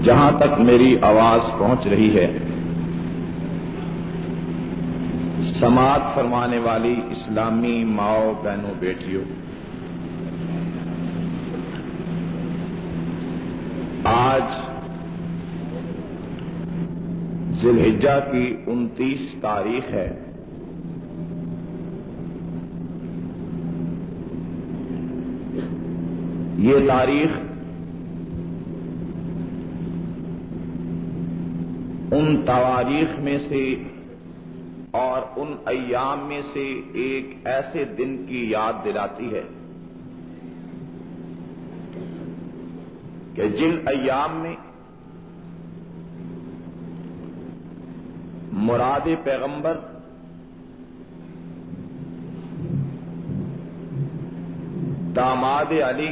جہاں تک میری آواز پہنچ رہی ہے، سماعت فرمانے والی اسلامی ماؤں بہنوں بیٹیوں، آج ذی الحجہ کی 29 تاریخ ہے۔ یہ تاریخ ان تواریخ میں سے اور ان ایام میں سے ایک ایسے دن کی یاد دلاتی ہے کہ جن ایام میں مراد پیغمبر داماد علی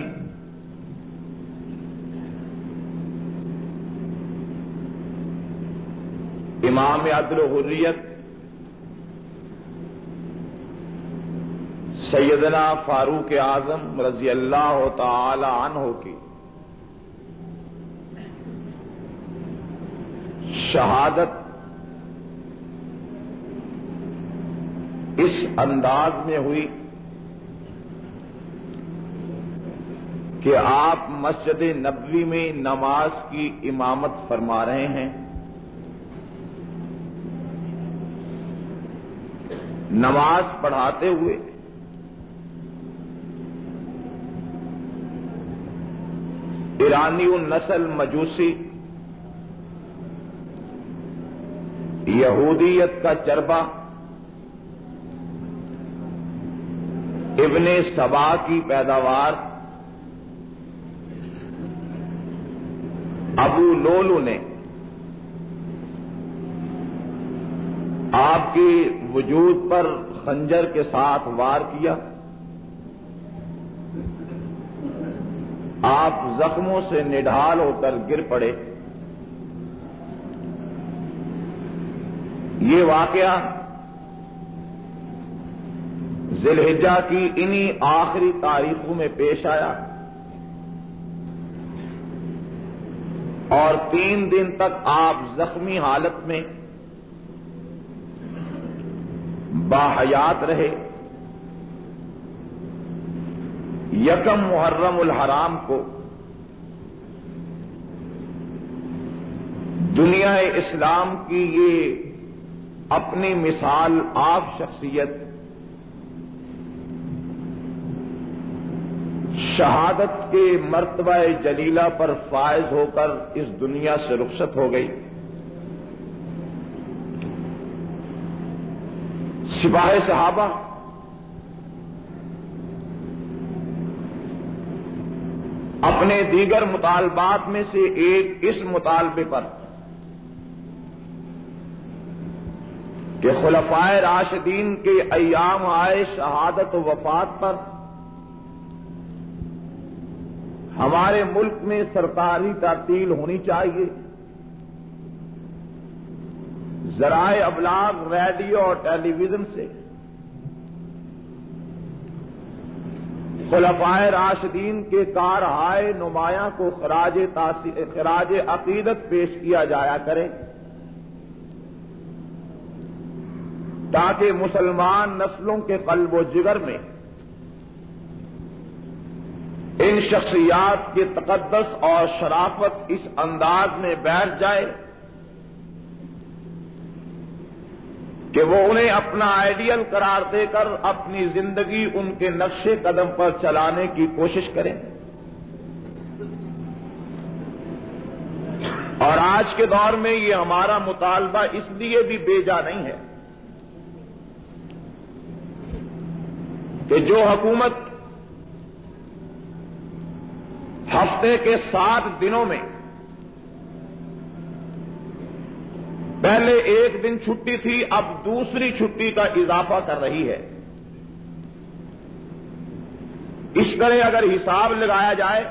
امام عدل و حریت سیدنا فاروق اعظم رضی اللہ تعالی عنہ کی شہادت اس انداز میں ہوئی کہ آپ مسجد نبوی میں نماز کی امامت فرما رہے ہیں، نماز پڑھاتے ہوئے ایرانی النسل مجوسی یہودیت کا چربا ابن سبا کی پیداوار ابو لولو نے آپ کی وجود پر خنجر کے ساتھ وار کیا، آپ زخموں سے نڈھال ہو کر گر پڑے۔ یہ واقعہ ذی الحجہ کی انہی آخری تاریخوں میں پیش آیا اور 3 دن تک آپ زخمی حالت میں باحیات رہے۔ یکم محرم الحرام کو دنیا اسلام کی یہ اپنی مثال آپ شخصیت شہادت کے مرتبہ جلیلہ پر فائز ہو کر اس دنیا سے رخصت ہو گئی۔ سپاہ صحابہ اپنے دیگر مطالبات میں سے ایک اس مطالبے پر کہ خلفائے راشدین کے ایام آئے شہادت و وفات پر ہمارے ملک میں سرکاری تعطیل ہونی چاہیے، ذرائع ابلاغ ریڈیو اور ٹیلی ویژن سے خلفائے راشدین کے کارہائے نمایاں کو خراج عقیدت پیش کیا جایا کرے، تاکہ مسلمان نسلوں کے قلب و جگر میں ان شخصیات کی تقدس اور شرافت اس انداز میں بیٹھ جائے کہ وہ انہیں اپنا آئیڈیل قرار دے کر اپنی زندگی ان کے نقش قدم پر چلانے کی کوشش کریں۔ اور آج کے دور میں یہ ہمارا مطالبہ اس لیے بھی بیجا نہیں ہے کہ جو حکومت ہفتے کے 7 دنوں میں پہلے 1 دن چھٹی تھی، اب دوسری چھٹی کا اضافہ کر رہی ہے۔ اس طرح اگر حساب لگایا جائے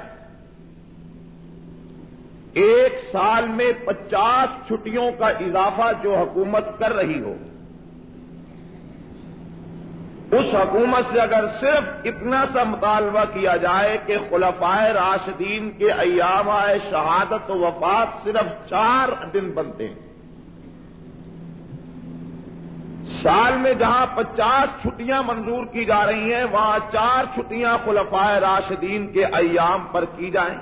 1 سال میں 50 چھٹیوں کا اضافہ جو حکومت کر رہی ہو، اس حکومت سے اگر صرف اتنا سا مطالبہ کیا جائے کہ خلفائے راشدین کے ایام شہادت و وفات صرف 4 دن بنتے ہیں، سال میں جہاں 50 چھٹیاں منظور کی جا رہی ہیں وہاں 4 چھٹیاں خلفائے راشدین کے ایام پر کی جائیں،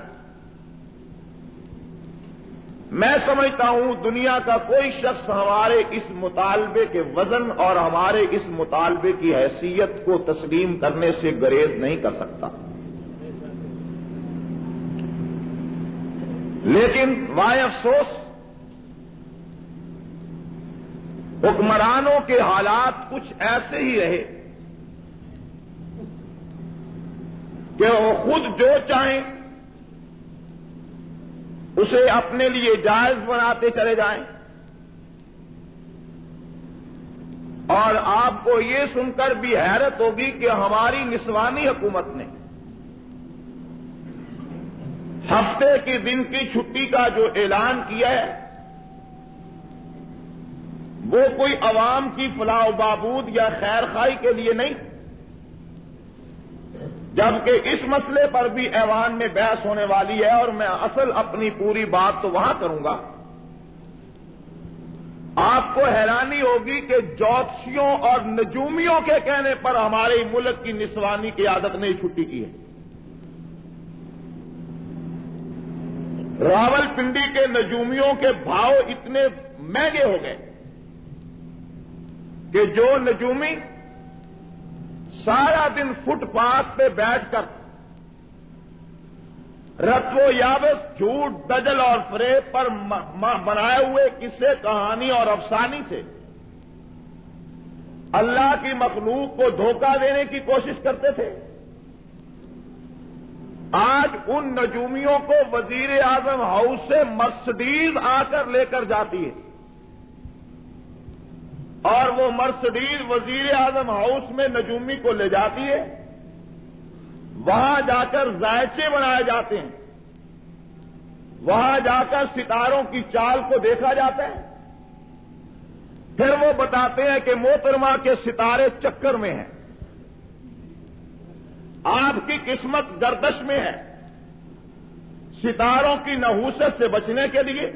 میں سمجھتا ہوں دنیا کا کوئی شخص ہمارے اس مطالبے کے وزن اور ہمارے اس مطالبے کی حیثیت کو تسلیم کرنے سے گریز نہیں کر سکتا۔ لیکن وائے افسوس حکمرانوں کے حالات کچھ ایسے ہی رہے کہ وہ خود جو چاہیں اسے اپنے لیے جائز بناتے چلے جائیں، اور آپ کو یہ سن کر بھی حیرت ہوگی کہ ہماری نسوانی حکومت نے ہفتے کے دن کی چھٹی کا جو اعلان کیا ہے وہ کوئی عوام کی فلاح و بہبود یا خیر خواہی کے لیے نہیں، جبکہ اس مسئلے پر بھی ایوان میں بحث ہونے والی ہے اور میں اصل اپنی پوری بات تو وہاں کروں گا۔ آپ کو حیرانی ہوگی کہ جوتشیوں اور نجومیوں کے کہنے پر ہمارے ملک کی نسوانی قیادت نے چھٹی کی ہے۔ راول پنڈی کے نجومیوں کے بھاؤ اتنے مہنگے ہو گئے کہ جو نجومی سارا دن فٹ پاتھ پہ بیٹھ کر رتو یابس جھوٹ دجل اور فریب پر بنائے ہوئے قصے کہانی اور افسانی سے اللہ کی مخلوق کو دھوکہ دینے کی کوشش کرتے تھے، آج ان نجومیوں کو وزیر اعظم ہاؤس سے مرسڈیز آ کر لے کر جاتی ہے، اور وہ مرسڈیز وزیر اعظم ہاؤس میں نجومی کو لے جاتی ہے، وہاں جا کر ذائچے بنائے جاتے ہیں، وہاں جا کر ستاروں کی چال کو دیکھا جاتا ہے، پھر وہ بتاتے ہیں کہ محترمہ کے ستارے چکر میں ہیں، آپ کی قسمت گردش میں ہے، ستاروں کی نحوست سے بچنے کے لیے،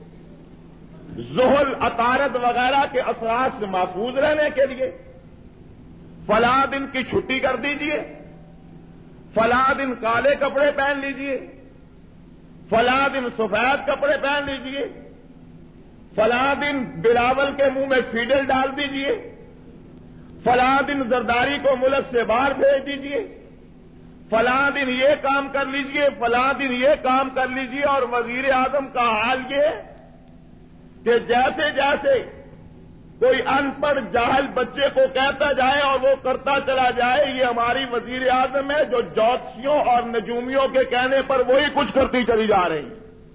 زحل عطارد وغیرہ کے اثرات سے محفوظ رہنے کے لیے فلاں دن کی چھٹی کر دیجئے، فلاں دن کالے کپڑے پہن لیجئے، فلاں دن سفید کپڑے پہن لیجئے، فلاں دن بلاول کے منہ میں فیڈل ڈال دیجئے، فلاں دن زرداری کو ملک سے باہر بھیج دیجئے، فلاں دن یہ کام کر لیجئے، فلاں دن یہ کام کر لیجئے، اور وزیر اعظم کا حال یہ ہے کہ جیسے جیسے کوئی ان پڑھ جاہل بچے کو کہتا جائے اور وہ کرتا چلا جائے، یہ ہماری وزیر اعظم ہے جو جوتشیوں اور نجومیوں کے کہنے پر وہی کچھ کرتی چلی جا رہی۔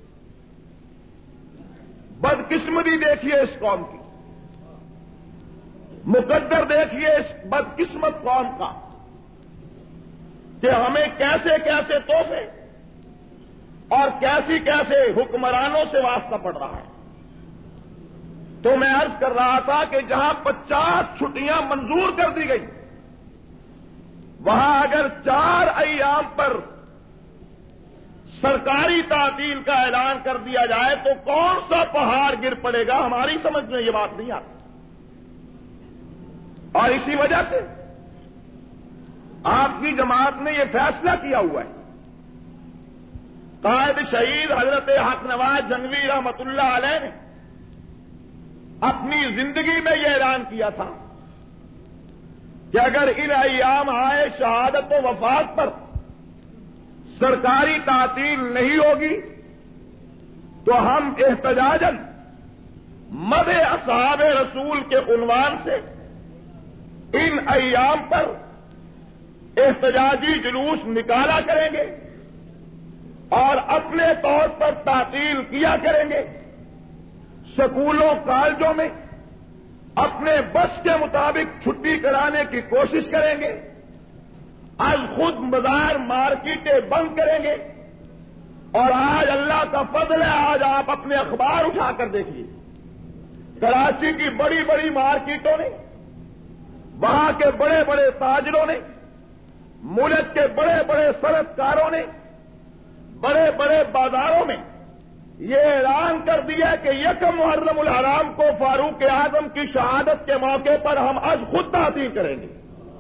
بدقسمتی دیکھیے اس قوم کی، مقدر دیکھیے اس بدقسمت قوم کا کہ ہمیں کیسے کیسے تحفے اور کیسی کیسے حکمرانوں سے واسطہ پڑ رہا ہے۔ تو میں عرض کر رہا تھا کہ جہاں 50 چھٹیاں منظور کر دی گئی، وہاں اگر 4 ایام پر سرکاری تعطیل کا اعلان کر دیا جائے تو کون سا پہاڑ گر پڑے گا، ہماری سمجھ میں یہ بات نہیں آتی۔ اور اسی وجہ سے آپ کی جماعت نے یہ فیصلہ کیا ہوا ہے، قائد شہید حضرت حق نواز جنگوی رحمت اللہ علیہ نے اپنی زندگی میں یہ اعلان کیا تھا کہ اگر ان ایام آئے شہادت و وفات پر سرکاری تعطیل نہیں ہوگی تو ہم احتجاجاً مدح اصحاب رسول کے عنوان سے ان ایام پر احتجاجی جلوس نکالا کریں گے اور اپنے طور پر تعطیل کیا کریں گے، سکولوں کالجوں میں اپنے بس کے مطابق چھٹی کرانے کی کوشش کریں گے، آج خود بازار مارکیٹیں بند کریں گے۔ اور آج اللہ کا فضل ہے، آج آپ اپنے اخبار اٹھا کر دیکھیے، کراچی کی بڑی بڑی مارکیٹوں نے وہاں کے بڑے بڑے تاجروں نے، ملک کے بڑے بڑے صنعت کاروں نے بڑے بڑے بازاروں میں یہ اعلان کر دیا کہ یکم محرم الحرام کو فاروق اعظم کی شہادت کے موقع پر ہم آج خود تعطیل کریں گے۔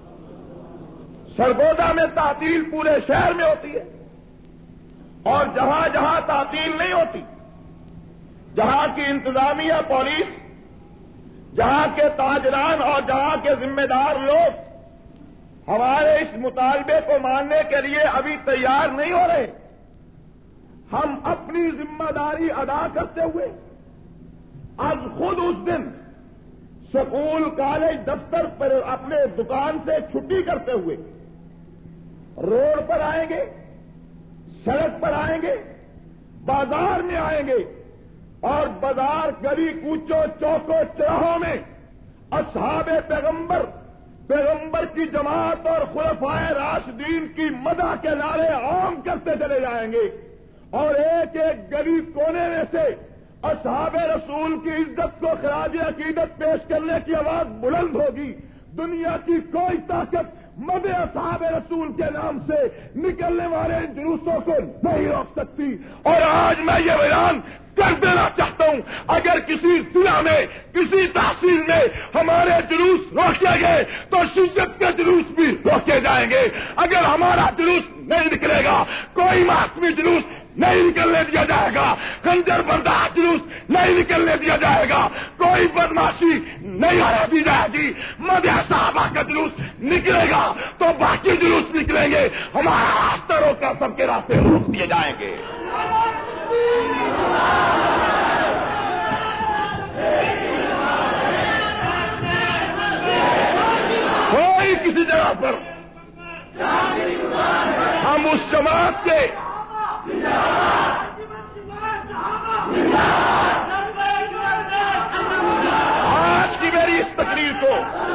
سرگودا میں تعطیل پورے شہر میں ہوتی ہے، اور جہاں جہاں تعطیل نہیں ہوتی، جہاں کی انتظامیہ پولیس، جہاں کے تاجران اور جہاں کے ذمہ دار لوگ ہمارے اس مطالبے کو ماننے کے لیے ابھی تیار نہیں ہو رہے، ہم اپنی ذمہ داری ادا کرتے ہوئے آج خود اس دن سکول، کالج، دفتر پر اپنے دکان سے چھٹی کرتے ہوئے روڈ پر آئیں گے، سڑک پر آئیں گے، بازار میں آئیں گے، اور بازار، گلی کوچوں، چوکوں، چوراہوں میں اصحاب پیغمبر کی جماعت اور خلفائے راشدین کی مدح کے نعرے عام کرتے چلے جائیں گے، اور ایک ایک گلی کونے میں سے اصحاب رسول کی عزت کو خراج عقیدت پیش کرنے کی آواز بلند ہوگی۔ دنیا کی کوئی طاقت مد اصحاب رسول کے نام سے نکلنے والے جلوسوں کو نہیں روک سکتی۔ اور آج میں یہ اعلان کر دینا چاہتا ہوں، اگر کسی ضلع میں، کسی تحصیل میں ہمارے جلوس روکے گئے تو شریعت کے جلوس بھی روکے جائیں گے۔ اگر ہمارا جلوس نہیں نکلے گا، کوئی ماسمی جلوس نہیں نکلنے دیا جائے گا، خنجر بردار جلوس نہیں نکلنے دیا جائے گا، کوئی بدماشی نہیں آنے دی جائے گی۔ مدح صحابہ کا جلوس نکلے گا تو باقی جلوس نکلیں گے، ہمارا راستہ روکا، سب کے راستے روک دیے جائیں گے۔ کوئی کسی جگہ پر ہم اس جماعت کے آج کی میری اس تقریر کو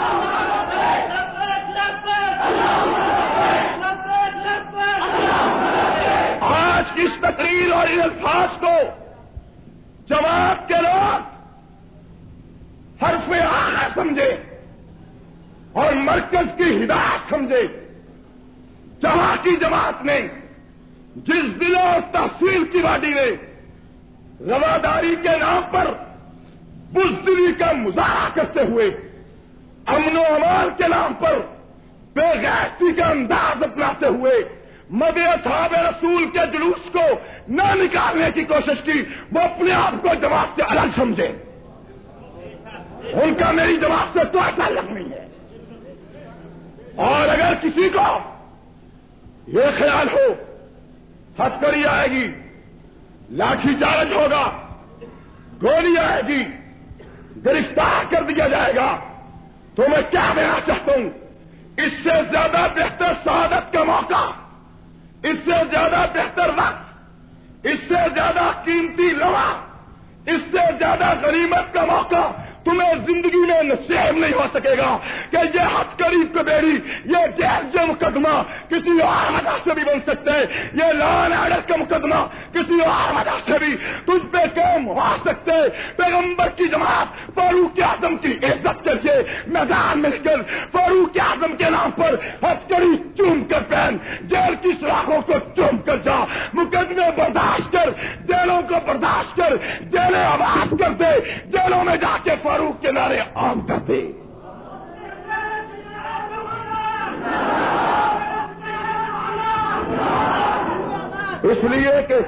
آج کی اس تقریر اور ان الفاظ کو جماعت کے لوگ حرف آخر سمجھے اور مرکز کی ہدایت سمجھے۔ جہاں کی جماعت نے جس ضلع اور تحصیل کی باڈی نے رواداری کے نام پر بزدلی کا مظاہرہ کرتے ہوئے، امن و امان کے نام پر بے غیرتی کا انداز اپناتے ہوئے مد اصحاب رسول کے جلوس کو نہ نکالنے کی کوشش کی، وہ اپنے آپ کو جماعت سے الگ سمجھے۔ ان کا میری جماعت سے کوئی تعلق نہیں ہے۔ اور اگر کسی کو یہ خیال ہو ہتھکڑی آئے گی، لاٹھی چارج ہوگا، گولی آئے گی، گرفتار کر دیا جائے گا، تو میں کیا کہنا چاہتا ہوں، اس سے زیادہ بہتر شہادت کا موقع، اس سے زیادہ بہتر وقت، اس سے زیادہ قیمتی لمحہ، اس سے زیادہ غنیمت کا موقع تمہیں زندگی میں نصیب نہیں ہو سکے گا کہ یہ ہتھکڑی کبیری، یہ جیل مقدمہ کسی اور وجہ سے بھی بن سکتے ہیں، یہ لان آرڈر کا مقدمہ کسی اور وجہ سے بھی تجھ پہ قائم ہو سکتے ہیں۔ پیغمبر کی جماعت فاروق اعظم کی عزت کر کے میدان میں نکل، فاروق اعظم کے نام پر ہتھکڑی چوم کر پہن، جیل کی سلاخوں کو چوم کر جا، مقدمے برداشت کر، جیلوں کو برداشت کر، جیلیں آباد کر دے، جیلوں میں جا کے فاروق کے نعرے عام کرتے۔ اس لیے کہ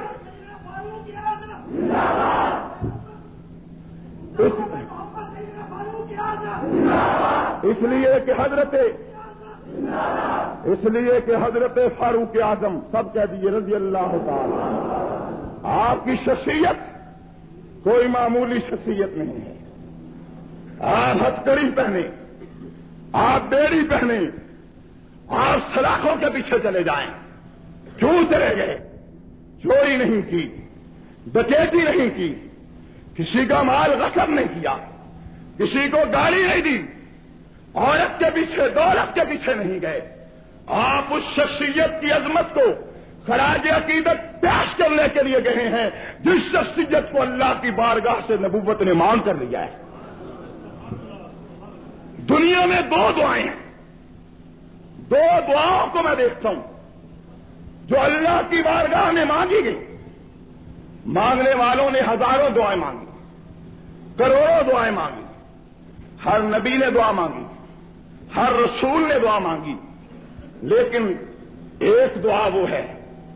حضرت فاروق اعظم، سب کہہ دیجیے رضی اللہ تعالی، آپ کی شخصیت کوئی معمولی شخصیت نہیں ہے۔ آپ ہتھکڑی پہنے، آپ بیڑی پہنے، آپ سلاخوں کے پیچھے چلے جائیں، کیوں چلے گئے؟ چوری نہیں کی، ڈکیتی نہیں کی، کسی کا مال غصب نہیں کیا، کسی کو گالی نہیں دی، عورت کے پیچھے، دولت کے پیچھے نہیں گئے۔ آپ اس شخصیت کی عظمت کو خراج عقیدت پیش کرنے کے لیے گئے ہیں جس شخصیت کو اللہ کی بارگاہ سے نبوت نے مانگ کر لیا ہے۔ دنیا میں دو دعائیں ہیں، دو دعاؤں کو میں دیکھتا ہوں جو اللہ کی بارگاہ میں مانگی گئی۔ مانگنے والوں نے ہزاروں دعائیں مانگی، کروڑوں دعائیں مانگی، ہر نبی نے دعا مانگی، ہر رسول نے دعا مانگی، لیکن ایک دعا وہ ہے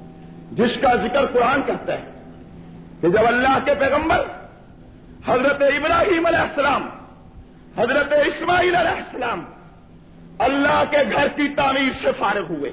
جس کا ذکر قرآن کرتا ہے کہ جب اللہ کے پیغمبر حضرت ابراہیم علیہ السلام، حضرت اسماعیل علیہ السلام اللہ کے گھر کی تعمیر سے فارغ ہوئے،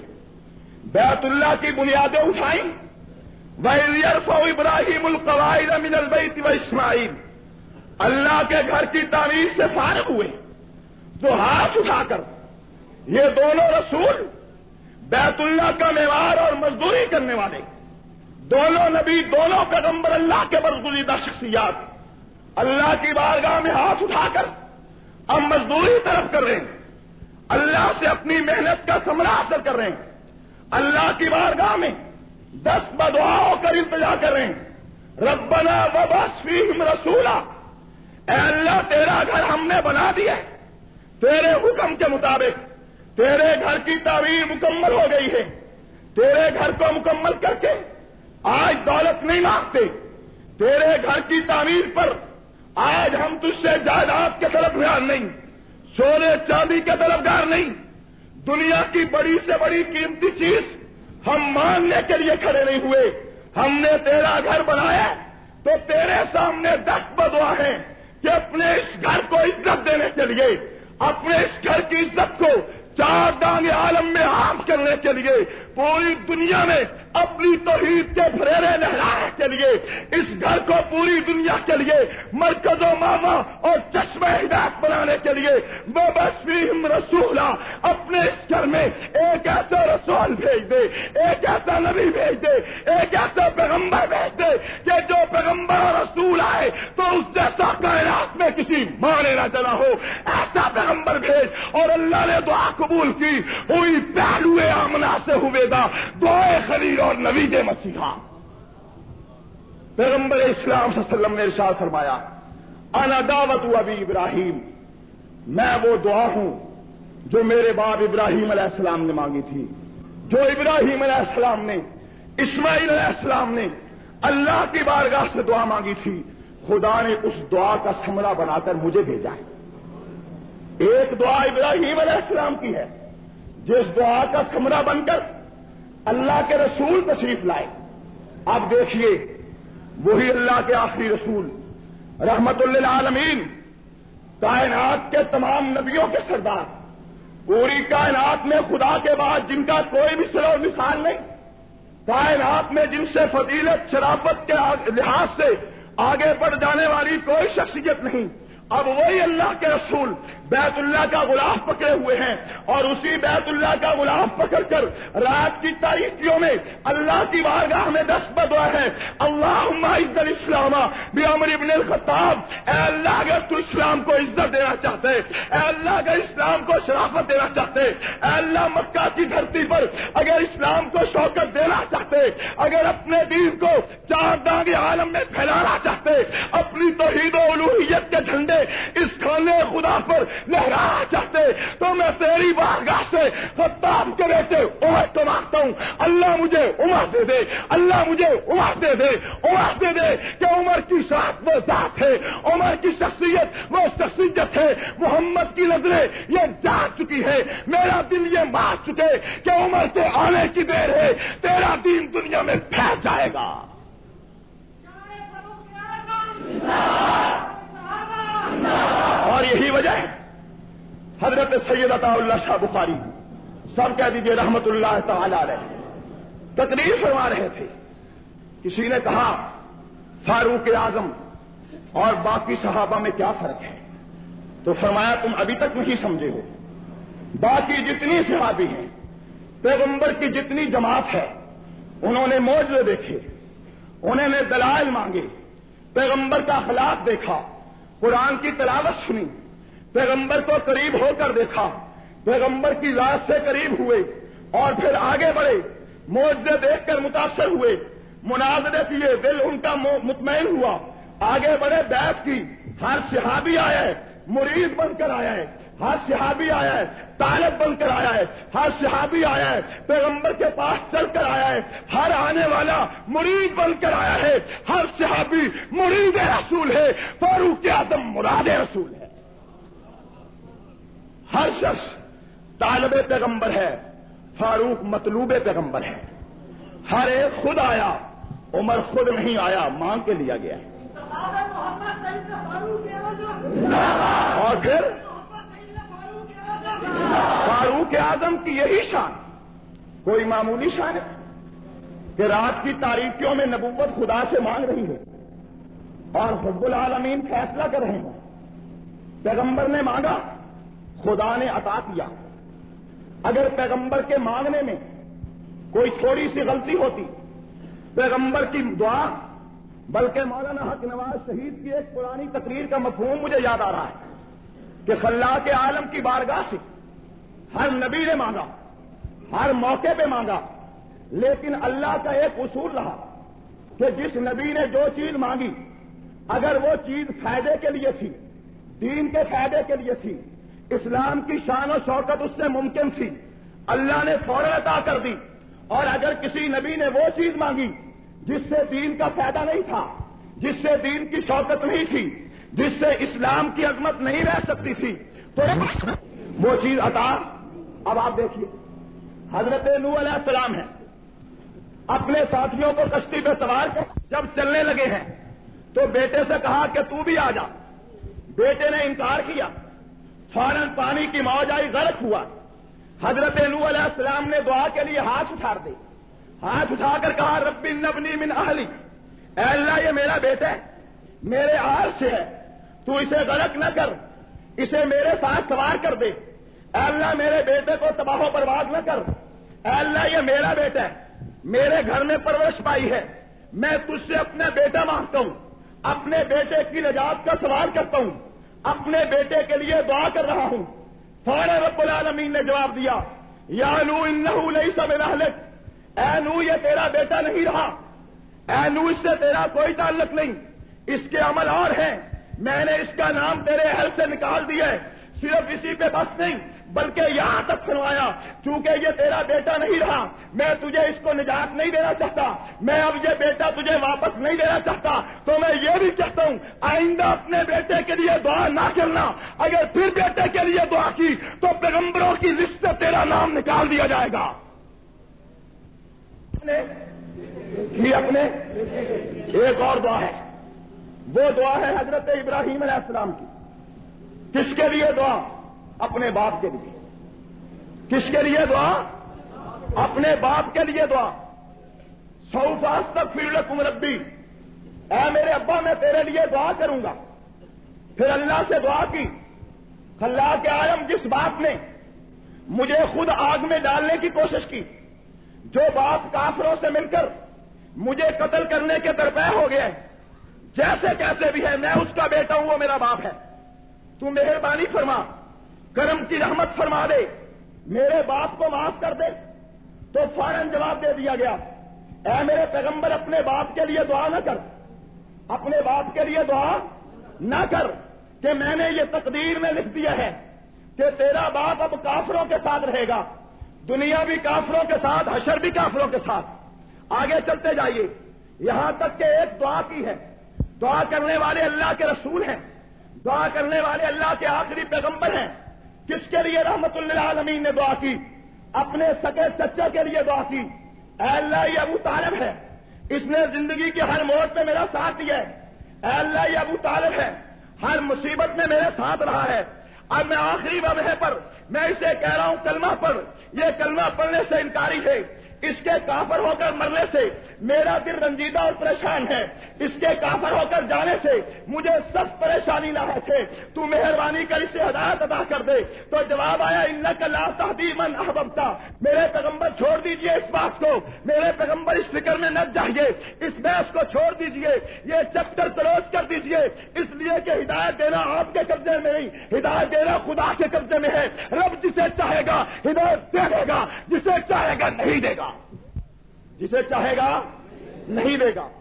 بیت اللہ کی بنیادیں اٹھائیں، وَإِذْ يَرْفَعُ إِبْرَاهِيمُ الْقَوَاعِدَ مِنَ الْبَيْتِ وَإِسْمَاعِيلُ، اللہ کے گھر کی تعمیر سے فارغ ہوئے تو ہاتھ اٹھا کر یہ دونوں رسول، بیت اللہ کا معمار اور مزدوری کرنے والے، دونوں نبی، دونوں پیغمبر، اللہ کے برگزیدہ شخصیات، اللہ کی بارگاہ میں ہاتھ اٹھا کر اب مزدوری طلب کر رہے ہیں، اللہ سے اپنی محنت کا ثمرہ حاصل کر رہے ہیں، اللہ کی بارگاہ میں 10 بدعاؤں کر التجا کر رہے ہیں، ربنا وابعث فیہم رسولا، اے اللہ تیرا گھر ہم نے بنا دیا ہے، تیرے حکم کے مطابق تیرے گھر کی تعمیر مکمل ہو گئی ہے، تیرے گھر کو مکمل کر کے آج دولت نہیں مانگتے، تیرے گھر کی تعمیر پر آج ہم تجھ سے جائیداد کے طلبگار نہیں، سونے چاندی کے طلبگار نہیں، دنیا کی بڑی سے بڑی قیمتی چیز ہم ماننے کے لیے کھڑے نہیں ہوئے، ہم نے تیرا گھر بنایا تو تیرے سامنے 10 بدعا ہیں کہ اپنے اس گھر کو عزت دینے کے لیے، اپنے اس گھر کی عزت کو 4 دانگ عالم میں عام کرنے کے لیے، پوری دنیا میں اپنی توحید کے پھریرے لہرانے کے لیے، اس گھر کو پوری دنیا کے لیے مرکز و ماما اور چشمہ ہدایت بنانے کے لیے وابعث فیہم رسولا، اپنے اس گھر میں ایک ایسا رسول بھیج دے، ایک ایسا نبی بھیج دے، ایک ایسا پیغمبر بھیج دے کہ جو پیغمبر اور رسول آئے تو اس جیسا کائنات میں کسی مانے نہ چلا ہو، ایسا پیغمبر بھیج۔ اور اللہ نے دعا قبول کی، ہوئی پہلو آمنا سے ہوئے دا دعائے خلیل اور نبی دے مسیحا۔ پیغمبر اسلام صلی اللہ علیہ وسلم نے ارشاد فرمایا، انا دعوت ابی ابراہیم، میں وہ دعا ہوں جو میرے باپ ابراہیم علیہ السلام نے مانگی تھی، جو ابراہیم علیہ السلام نے، اسماعیل علیہ السلام نے اللہ کی بارگاہ سے دعا مانگی تھی، خدا نے اس دعا کا ثمرہ بنا کر مجھے بھیجا ہے۔ ایک دعا ابراہیم علیہ السلام کی ہے جس دعا کا ثمرہ بن کر اللہ کے رسول تشریف لائے۔ اب دیکھیے وہی اللہ کے آخری رسول رحمت للعالمین، کائنات کے تمام نبیوں کے سردار، پوری کائنات میں خدا کے بعد جن کا کوئی بھی سر و مثال نہیں، کائنات میں جن سے فضیلت شرافت کے لحاظ سے آگے بڑھ جانے والی کوئی شخصیت نہیں، اب وہی اللہ کے رسول بیت اللہ کا غلاف پکڑے ہوئے ہیں، اور اسی بیت اللہ کا غلاف پکڑ کر رات کی تاریکیوں میں اللہ کی بارگاہ میں 10 بدعا ہے، اللہم اعز الاسلام بعمر بن الخطاب، اے اللہ اگر تو اسلام کو عزت دینا چاہتے، اے اللہ اگر اسلام کو شرافت دینا چاہتے، اے اللہ مکہ کی دھرتی پر اگر اسلام کو شوکت دینا چاہتے، اگر اپنے دین کو 4 دانگ عالم میں پھیلانا چاہتے، اپنی توحید و الوہیت کے جھنڈے اس خانے خدا پر لہرانا چاہتے، تو میں تیری بارگاہ سے خطاب کے بیٹے عمر کو مانگتا ہوں، اللہ مجھے عمر دے دے، اللہ مجھے عمر دے دے، عمر دے دے کہ عمر کی ذات وہ ذات ہے، عمر کی شخصیت وہ شخصیت ہے، محمد کی نظریں یہ جان چکی ہے، میرا دل یہ مان چکے کہ عمر کے آنے کی دیر ہے، تیرا دین دنیا میں پھیل جائے گا۔ اور یہی وجہ ہے حضرت سید عطا اللہ شاہ بخاری، سب کہہ دیجئے رحمت اللہ تعالی علیہ، تقریر فرما رہے تھے، کسی نے کہا فاروق اعظم اور باقی صحابہ میں کیا فرق ہے؟ تو فرمایا تم ابھی تک نہیں سمجھے ہو، باقی جتنی صحابی ہیں، پیغمبر کی جتنی جماعت ہے، انہوں نے معجزے دیکھے، انہوں نے دلائل مانگے، پیغمبر کا اخلاق دیکھا، قرآن کی تلاوت سنی، پیغمبر کو قریب ہو کر دیکھا، پیغمبر کی ذات سے قریب ہوئے، اور پھر آگے بڑھے، معجزے دیکھ کر متاثر ہوئے، مناظرے کیے، دل ان کا مطمئن ہوا، آگے بڑھے، بیعت کی، ہر صحابی آیا ہے مرید بن کر آیا ہے، ہر صحابی آیا ہے طالب بن کر آیا ہے، ہر صحابی آیا ہے پیغمبر کے پاس چل کر آیا ہے، ہر آنے والا مرید بن کر آیا ہے، ہر صحابی مرید رسول ہے، فاروق اعظم مراد رسول ہے، ہر شخص طالب پیغمبر ہے، فاروق مطلوب پیغمبر ہے، ہر ایک خود آیا، عمر خود نہیں آیا، مانگ کے لیا گیا، اور پھر فاروق اعظم کی یہی شان کوئی معمولی شان ہے کہ رات کی تاریکیوں میں نبوت خدا سے مانگ رہی ہے اور رب العالمین فیصلہ کر رہے ہیں، پیغمبر نے مانگا خدا نے عطا کیا، اگر پیغمبر کے مانگنے میں کوئی تھوڑی سی غلطی ہوتی، پیغمبر کی دعا، بلکہ مولانا حق نواز شہید کی ایک پرانی تقریر کا مفہوم مجھے یاد آ رہا ہے کہ خلاق عالم کی بارگاہ سے ہر نبی نے مانگا، ہر موقع پہ مانگا، لیکن اللہ کا ایک اصول رہا کہ جس نبی نے جو چیز مانگی اگر وہ چیز فائدے کے لیے تھی، دین کے فائدے کے لیے تھی، اسلام کی شان و شوکت اس سے ممکن تھی، اللہ نے فوراً عطا کر دی، اور اگر کسی نبی نے وہ چیز مانگی جس سے دین کا فائدہ نہیں تھا، جس سے دین کی شوکت نہیں تھی، جس سے اسلام کی عظمت نہیں رہ سکتی تھی، تو وہ چیز عطا۔ اب آپ دیکھیے حضرت نوح علیہ السلام ہیں، اپنے ساتھیوں کو کشتی پہ سوار کر جب چلنے لگے ہیں تو بیٹے سے کہا کہ تو بھی آ جا، بیٹے نے انکار کیا، فوراً پانی کی موج آئی، غرق ہوا، حضرت نوح علیہ السلام نے دعا کے لیے ہاتھ اٹھا دے، ہاتھ اٹھا کر کہا رب ابنی من اہلی، اے اللہ یہ میرا بیٹا ہے، میرے آل سے ہے، تو اسے غرق نہ کر، اسے میرے ساتھ سوار کر دے، اے اللہ میرے بیٹے کو تباہ و برباد نہ کر، اے اللہ یہ میرا بیٹا ہے، میرے گھر میں پرورش پائی ہے، میں تجھ سے اپنا بیٹا مانگتا ہوں، اپنے بیٹے کی نجات کا سوال کرتا ہوں، اپنے بیٹے کے لیے دعا کر رہا ہوں۔ فوراً رب العالمین نے جواب دیا یا نوح انہ لیس من اہلک، اے نوح یہ تیرا بیٹا نہیں رہا، اے نوح اس سے تیرا کوئی تعلق نہیں، اس کے عمل اور ہیں، میں نے اس کا نام تیرے اہل سے نکال دیا ہے، صرف اسی پہ بس نہیں بلکہ یہاں تک فرمایا چونکہ یہ تیرا بیٹا نہیں رہا، میں تجھے اس کو نجات نہیں دینا چاہتا، میں اب یہ بیٹا تجھے واپس نہیں دینا چاہتا، تو میں یہ بھی کہتا ہوں آئندہ اپنے بیٹے کے لیے دعا نہ کرنا، اگر پھر بیٹے کے لیے دعا کی تو پیغمبروں کی لسٹ سے تیرا نام نکال دیا جائے گا۔ اپنے ایک اور دعا ہے، وہ دعا ہے حضرت ابراہیم علیہ السلام کی، کس کے لیے دعا؟ اپنے باپ کے لیے۔ کس کے لیے دعا؟ اپنے باپ کے لیے دعا۔ سوف استغفر لکم ربی، اے میرے ابا میں تیرے لیے دعا کروں گا۔ پھر اللہ سے دعا کی، خلاق عالم جس باپ نے مجھے خود آگ میں ڈالنے کی کوشش کی، جو باپ کافروں سے مل کر مجھے قتل کرنے کے درپے ہو گئے، جیسے کیسے بھی ہے میں اس کا بیٹا ہوں، وہ میرا باپ ہے، تو مہربانی فرما، کرم کی رحمت فرما دے، میرے باپ کو معاف کر دے۔ تو فوراً جواب دے دیا گیا اے میرے پیغمبر اپنے باپ کے لیے دعا نہ کر، اپنے باپ کے لیے دعا نہ کر، کہ میں نے یہ تقدیر میں لکھ دیا ہے کہ تیرا باپ اب کافروں کے ساتھ رہے گا، دنیا بھی کافروں کے ساتھ، حشر بھی کافروں کے ساتھ۔ آگے چلتے جائیے یہاں تک کہ ایک دعا کی ہے، دعا کرنے والے اللہ کے رسول ہیں، دعا کرنے والے اللہ کے آخری پیغمبر ہیں۔ کس کے لیے رحمت للعالمین نے دعا کی؟ اپنے سکے چچا کے لیے دعا کی، اے اللہ یہ ابو طالب ہے، اس نے زندگی کے ہر موڑ پہ میرا ساتھ دیا ہے، اے اللہ یہ ابو طالب ہے، ہر مصیبت میں میرے ساتھ رہا ہے، اب میں آخری وبہ پر میں اسے کہہ رہا ہوں کلمہ پڑھ، یہ کلمہ پڑھنے سے انکاری ہے، اس کے کافر ہو کر مرنے سے میرا دل رنجیدہ اور پریشان ہے، اس کے کافر ہو کر جانے سے مجھے سخت پریشانی لاحق ہے، تو مہربانی کر اسے ہدایت عطا کر دے۔ تو جواب آیا انک لا تہدی من احببت، میرے پیغمبر چھوڑ دیجئے اس بات کو، میرے پیغمبر اس فکر میں نہ جائیے، اس بحث کو چھوڑ دیجئے، یہ چیپٹر کلوز کر دیجئے، اس لیے کہ ہدایت دینا آپ کے قبضے میں نہیں، ہدایت دینا خدا کے قبضے میں ہے، رب جسے چاہے گا ہدایت دے دے گا، جسے چاہے گا نہیں دے گا، جسے چاہے گا نہیں دے گا۔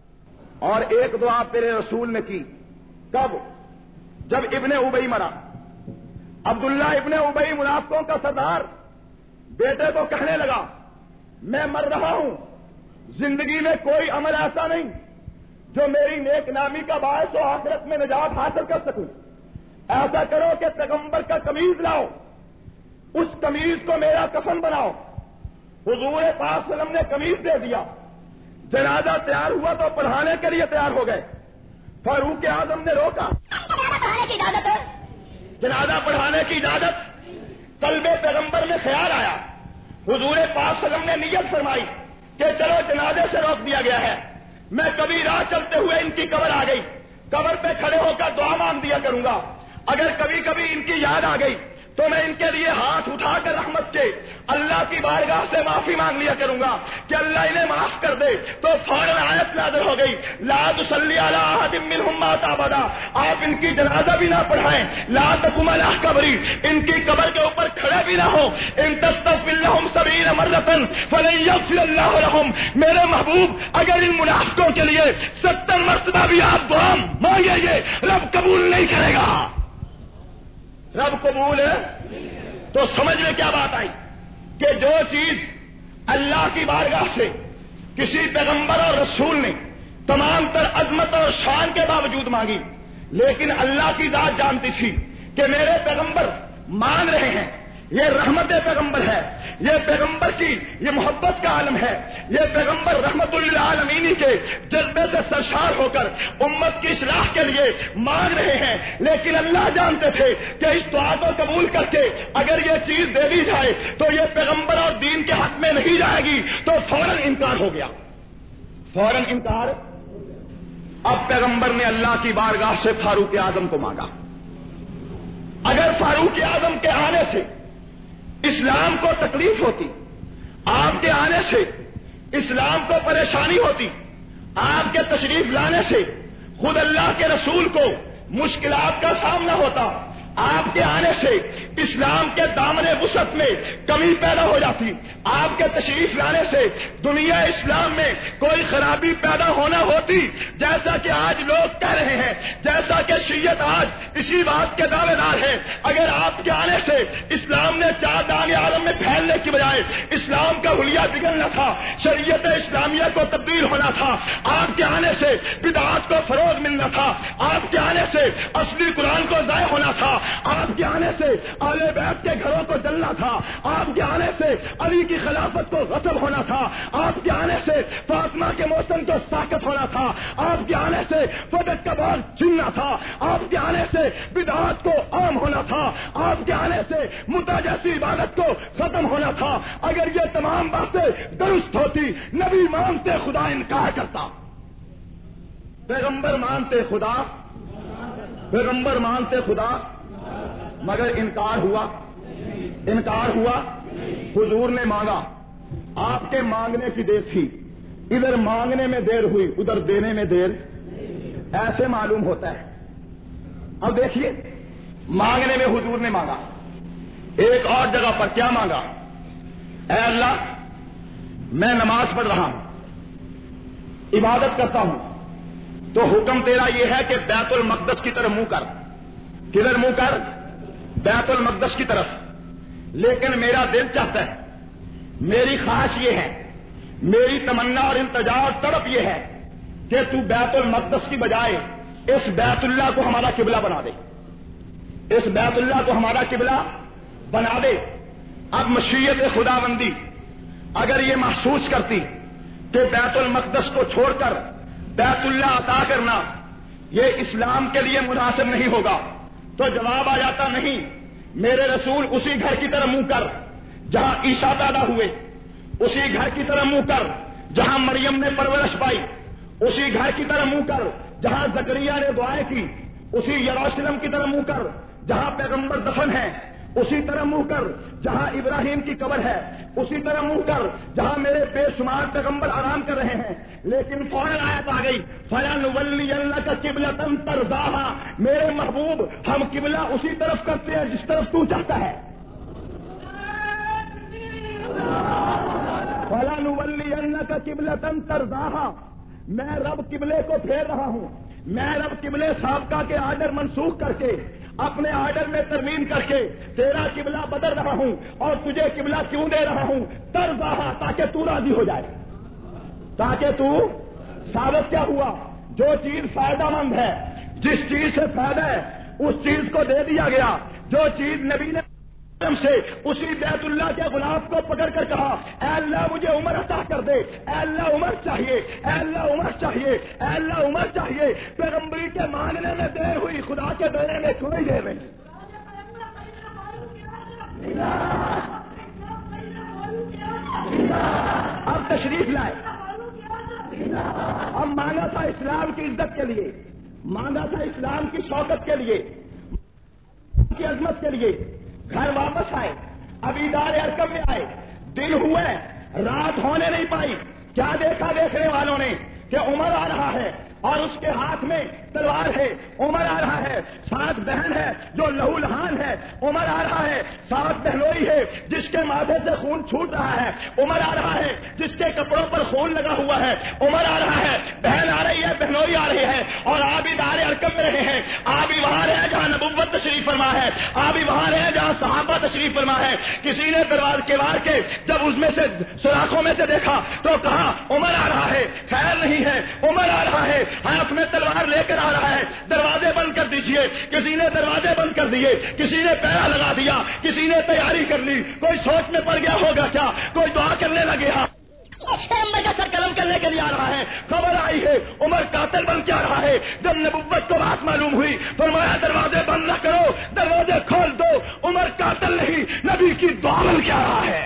اور ایک دعا تیرے رسول نے کی، کب؟ جب ابن ابی مرا، عبداللہ ابن ابی منافقوں کا سردار بیٹے کو کہنے لگا میں مر رہا ہوں، زندگی میں کوئی عمل ایسا نہیں جو میری نیک نامی کا باعث و آخرت میں نجات حاصل کر سکوں، ایسا کرو کہ پیغمبر کا قمیض لاؤ، اس قمیض کو میرا کفن بناؤ۔ حضور پاک صلی اللہ علیہ وسلم نے قمیض دے دیا، جنازہ تیار ہوا تو پڑھانے کے لیے تیار ہو گئے۔ فاروق اعظم نے روکا، جنازہ پڑھانے کی اجازت۔ قلب پیغمبر میں خیال آیا، حضور پاک صلی اللہ علیہ وسلم نے نیت فرمائی کہ چلو جنازے سے روک دیا گیا ہے، میں کبھی راہ چلتے ہوئے ان کی قبر آ گئی، قبر پہ کھڑے ہو کر دعا مانگ دیا کروں گا، اگر کبھی کبھی ان کی یاد آ گئی تو میں ان کے لیے ہاتھ اٹھا کر رحمت کے اللہ کی بارگاہ سے معافی مانگ لیا کروں گا کہ اللہ انہیں معاف کر دے۔ تو فوراً آیت نازل ہو گئی، لا تصلی علی احد منهم مات ابدا، آپ ان کی جنازہ بھی نہ پڑھائیں، لا تقم علی قبری، ان کی قبر کے اوپر کھڑے بھی نہ ہو، ان تستغفر لهم 70 مرۃ فلن یغفر اللہ لهم، میرے محبوب اگر ان منافقوں کے لیے 70 مرتبہ بھی آپ دعا مانگیں گے رب قبول نہیں کرے گا۔ رب قبول ہے تو سمجھ میں کیا بات آئی کہ جو چیز اللہ کی بارگاہ سے کسی پیغمبر اور رسول نے تمام تر عظمت اور شان کے باوجود مانگی، لیکن اللہ کی ذات جانتی تھی کہ میرے پیغمبر مان رہے ہیں، یہ رحمت پیغمبر ہے، یہ پیغمبر کی یہ محبت کا عالم ہے، یہ پیغمبر رحمت للعالمین کے جذبے سے سرشار ہو کر امت کی اصلاح کے لیے مانگ رہے ہیں، لیکن اللہ جانتے تھے کہ اس دعا کو قبول کر کے اگر یہ چیز دے دی جائے تو یہ پیغمبر اور دین کے حق میں نہیں جائے گی، تو فوراً انکار ہو گیا، فوراً انکار۔ اب پیغمبر نے اللہ کی بارگاہ سے فاروق اعظم کو مانگا، اگر فاروق اعظم کے آنے سے اسلام کو تکلیف ہوتی، آپ کے آنے سے اسلام کو پریشانی ہوتی، آپ کے تشریف لانے سے خود اللہ کے رسول کو مشکلات کا سامنا ہوتا، آپ کے آنے سے اسلام کے دامن وسعت میں کمی پیدا ہو جاتی، آپ کے تشریف لانے سے دنیا اسلام میں کوئی خرابی پیدا ہونا ہوتی، جیسا کہ آج لوگ کہہ رہے ہیں، جیسا کہ شیعت آج اسی بات کے دعوے دار ہیں۔ اگر آپ کے آنے سے اسلام نے چار دان عالم میں پھیلنے کی بجائے اسلام کا حلیہ بگڑنا تھا، شریعت اسلامیہ کو تبدیل ہونا تھا، آپ کے آنے سے بدعات کو فروغ ملنا تھا، آپ کے آنے سے اصلی قرآن کو ضائع ہونا تھا، آپ کے آنے سے اہل بیت کے گھروں کو جلنا تھا، آپ کے آنے سے علی کی خلافت کو غصب ہونا تھا، آپ کے آنے سے فاطمہ کے موسم کو ساکت ہونا تھا، آپ کے آنے سے فتح کا باغ چھننا تھا، آپ کے آنے سے بدعات کو عام ہونا تھا، آپ کے آنے سے متا جیسی عبادت کو ختم ہونا تھا۔ اگر یہ تمام باتیں درست ہوتی، نبی مانتے خدا انکار کرتا، پیغمبر مانتے خدا، پیغمبر مانتے خدا، مگر انکار ہوا، انکار ہوا۔ حضور نے مانگا، آپ کے مانگنے کی دیر تھی، ادھر مانگنے میں دیر ہوئی، ادھر دینے میں دیر، ایسے معلوم ہوتا ہے۔ اب دیکھیے، مانگنے میں حضور نے مانگا، ایک اور جگہ پر کیا مانگا؟ اے اللہ، میں نماز پڑھ رہا ہوں، عبادت کرتا ہوں، تو حکم تیرا یہ ہے کہ بیت المقدس کی طرف منہ کر۔ کدھر منہ کر؟ بیت المقدس کی طرف۔ لیکن میرا دل چاہتا ہے، میری خواہش یہ ہے، میری تمنا اور التجا اور طلب یہ ہے کہ تو بیت المقدس کی بجائے اس بیت اللہ کو ہمارا قبلہ بنا دے، اس بیت اللہ کو ہمارا قبلہ بنا دے۔ اب مشیت خداوندی اگر یہ محسوس کرتی کہ بیت المقدس کو چھوڑ کر بیت اللہ عطا کرنا یہ اسلام کے لیے مناسب نہیں ہوگا، تو جواب آ جاتا نہیں، میرے رسول اسی گھر کی طرف منہ کر جہاں عیسیٰ پیدا ہوئے، اسی گھر کی طرف منہ کر جہاں مریم نے پرورش پائی، اسی گھر کی طرف منہ کر جہاں زکریا نے دعائیں کی، اسی یروشلم کی طرف منہ کر جہاں پیغمبر دفن ہے، اسی طرح منہ کر جہاں ابراہیم کی قبر ہے، اسی طرح منہ کر جہاں میرے بے شمار پیغمبر آرام کر رہے ہیں۔ لیکن فوراً آیت آ گئی، فَلَنُوَلِّيَنَّكَ قِبْلَةً تَرْضَاهَا، میرے محبوب ہم قبلہ اسی طرف کرتے ہیں جس طرف تو چاہتا ہے۔ فَلَنُوَلِّيَنَّكَ قِبْلَةً تَرْضَاهَا، میں رب قبلے کو پھیر رہا ہوں، میں رب قبلے سابقہ کے آرڈر منسوخ کر کے اپنے آرڈر میں ترمیم کر کے تیرا قبلہ بدل رہا ہوں اور تجھے قبلہ کیوں دے رہا ہوں؟ ترضاہا، تاکہ تو راضی ہو جائے، تاکہ تو ثابت کیا ہوا؟ جو چیز فائدہ مند ہے، جس چیز سے فائدہ ہے اس چیز کو دے دیا گیا۔ جو چیز نبی نے سے اسی بیت اللہ کے غلاف کو پکڑ کر کہا اے اللہ مجھے عمر عطا کر دے، اے اللہ عمر چاہیے، اے اللہ عمر چاہیے، اے اللہ عمر چاہیے، پیغمبری کے مانگنے میں دیر ہوئی، خدا کے دینے میں کوئی دیر نہیں۔ اب تشریف لائے، اب مانگا تھا اسلام کی عزت کے لیے، مانگا تھا اسلام کی شوکت کے لیے، کی عظمت کے لیے، گھر واپس آئے، ابھی دار ارکم میں آئے، دن ہوئے، رات ہونے نہیں پائی، کیا دیکھا دیکھنے والوں نے کہ عمر آ رہا ہے اور اس کے ہاتھ میں تلوار ہے، عمر آ رہا ہے، ساتھ بہن ہے جو لہو لہان ہے، عمر آ رہا ہے، ساتھ بہنوئی ہے جس کے ماتھے سے خون چھوٹ رہا ہے، عمر آ رہا ہے جس کے کپڑوں پر خون لگا ہوا ہے، عمر آ رہا ہے، بہن آ رہی ہے، بہنوئی آ رہی ہے، اور آپ بھی دار ارکم میں رہے ہیں، آپ بھی وہاں رہے جہاں نبوت تشریف فرما ہے، آپ بھی وہاں رہے جہاں صحابہ تشریف فرما ہے۔ کسی نے دروازے کے وار کے جب اس میں سے سوراخوں میں سے دیکھا تو کہا عمر آ رہا ہے، خیر نہیں ہے، عمر آ رہا ہے، ہاتھ میں تلوار لے کر آ رہا ہے، دروازے بند کر دیجئے۔ کسی نے دروازے بند کر دیے، کسی نے پہرا لگا دیا، کسی نے تیاری کر لی، کوئی سوچ میں پڑ گیا ہوگا کیا، کوئی دعا کرنے لگے ہاں پیغمبر کا سر قلم کرنے کے لیے آ رہا ہے۔ خبر آئی ہے عمر قاتل بن کے آ رہا ہے۔ جب نبوت کو بات معلوم ہوئی فرمایا دروازے بند نہ کرو، دروازے کھول دو، عمر قاتل نہیں نبی کی دعا بن کے آ رہا ہے۔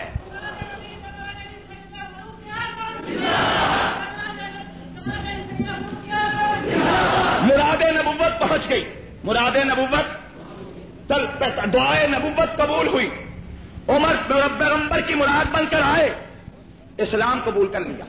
مراد نبوت پہنچ گئی، مراد نبوت دعائے نبوت قبول ہوئی، عمر پیغمبر کی مراد بن کر آئے، اسلام قبول کر لیا۔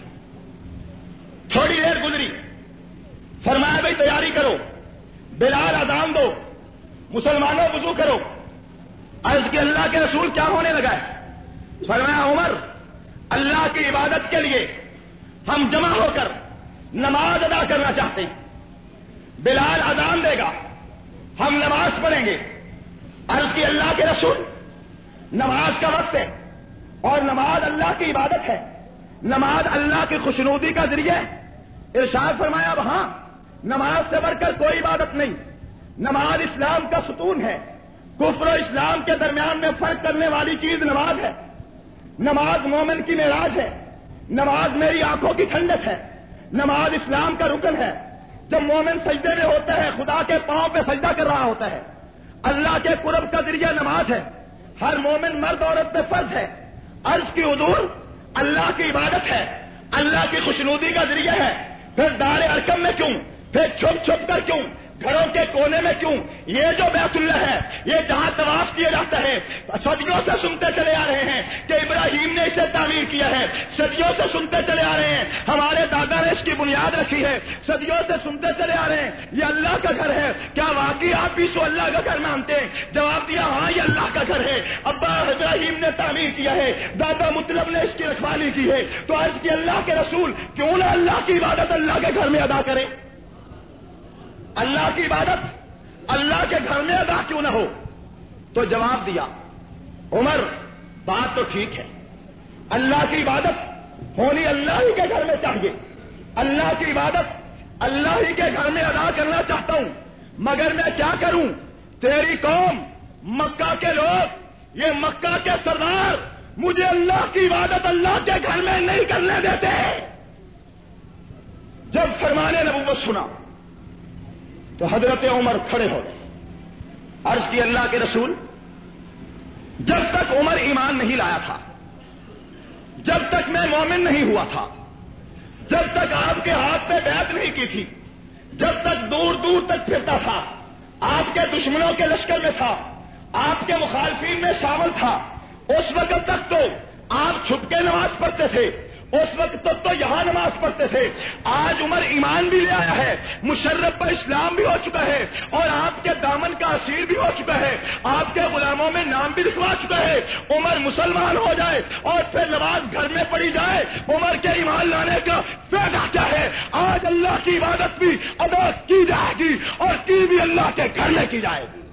تھوڑی دیر گزری، فرمایا بھائی تیاری کرو، بلال اذان دو، مسلمانوں وضو کرو۔ عرض کی اللہ کے رسول کیا ہونے لگا ہے؟ فرمایا عمر اللہ کی عبادت کے لیے ہم جمع ہو کر نماز ادا کرنا چاہتے ہیں، بلال اذان دے گا، ہم نماز پڑھیں گے۔ عرض کی اللہ کے رسول نماز کا وقت ہے اور نماز اللہ کی عبادت ہے، نماز اللہ کی خوشنودی کا ذریعہ ہے۔ ارشاد فرمایا وہاں نماز سے بڑھ کر کوئی عبادت نہیں، نماز اسلام کا ستون ہے، کفر و اسلام کے درمیان میں فرق کرنے والی چیز نماز ہے، نماز مومن کی معراج ہے، نماز میری آنکھوں کی ٹھنڈک ہے، نماز اسلام کا رکن ہے۔ جب مومن سجدے میں ہوتا ہے خدا کے پاؤں پہ سجدہ کر رہا ہوتا ہے، اللہ کے قرب کا ذریعہ نماز ہے، ہر مومن مرد عورت پہ فرض ہے۔ عرض کی حضور اللہ کی عبادت ہے، اللہ کی خوشنودی کا ذریعہ ہے، پھر دار ارکم میں کیوں، پھر چھپ چھپ کر کیوں، گھروں کے کونے میں کیوں؟ یہ جو بیت اللہ ہے، یہ جہاں طواف کیا جاتا ہے، صدیوں سے سنتے چلے آ رہے ہیں کہ ابراہیم نے اسے تعمیر کیا ہے، صدیوں سے سنتے چلے آ رہے ہیں ہمارے دادا نے اس کی بنیاد رکھی ہے، صدیوں سے سنتے چلے آ رہے ہیں یہ اللہ کا گھر ہے۔ کیا واقعی آپ بھی سو اللہ کا گھر مانتے ہیں؟ جواب دیا ہاں یہ اللہ کا گھر ہے، ابا ابراہیم نے تعمیر کیا ہے، دادا مطلب نے اس کی رکھوالی کی ہے۔ تو عرض کی اللہ کے رسول کیوں نہ اللہ کی عبادت اللہ کے گھر میں ادا کرے؟ اللہ کی عبادت اللہ کے گھر میں ادا کیوں نہ ہو؟ تو جواب دیا عمر بات تو ٹھیک ہے، اللہ کی عبادت ہونی اللہ ہی کے گھر میں چاہیے، اللہ کی عبادت اللہ ہی کے گھر میں ادا کرنا چاہتا ہوں، مگر میں کیا کروں؟ تیری قوم مکہ کے لوگ، یہ مکہ کے سردار مجھے اللہ کی عبادت اللہ کے گھر میں نہیں کرنے دیتے۔ جب فرمان نبوت سنا تو حضرت عمر کھڑے ہو گئے۔ عرض کی اللہ کے رسول جب تک عمر ایمان نہیں لایا تھا، جب تک میں مومن نہیں ہوا تھا، جب تک آپ کے ہاتھ پہ بیعت نہیں کی تھی، جب تک دور دور تک پھرتا تھا، آپ کے دشمنوں کے لشکر میں تھا، آپ کے مخالفین میں شامل تھا، اس وقت تک تو آپ چھپ کے نماز پڑھتے تھے، اس وقت تو یہاں نماز پڑھتے تھے. آج عمر ایمان بھی لے آیا ہے, مشرف پر اسلام بھی ہو چکا ہے, اور آپ کے دامن کا اسیر بھی ہو چکا ہے, آپ کے غلاموں میں نام بھی لکھوا چکا ہے. عمر مسلمان ہو جائے اور پھر نماز گھر میں پڑھی جائے, عمر کے ایمان لانے کا فائدہ کیا ہے؟ آج اللہ کی عبادت بھی ادا کی جائے گی اور کی بھی اللہ کے گھر میں کی جائے گی.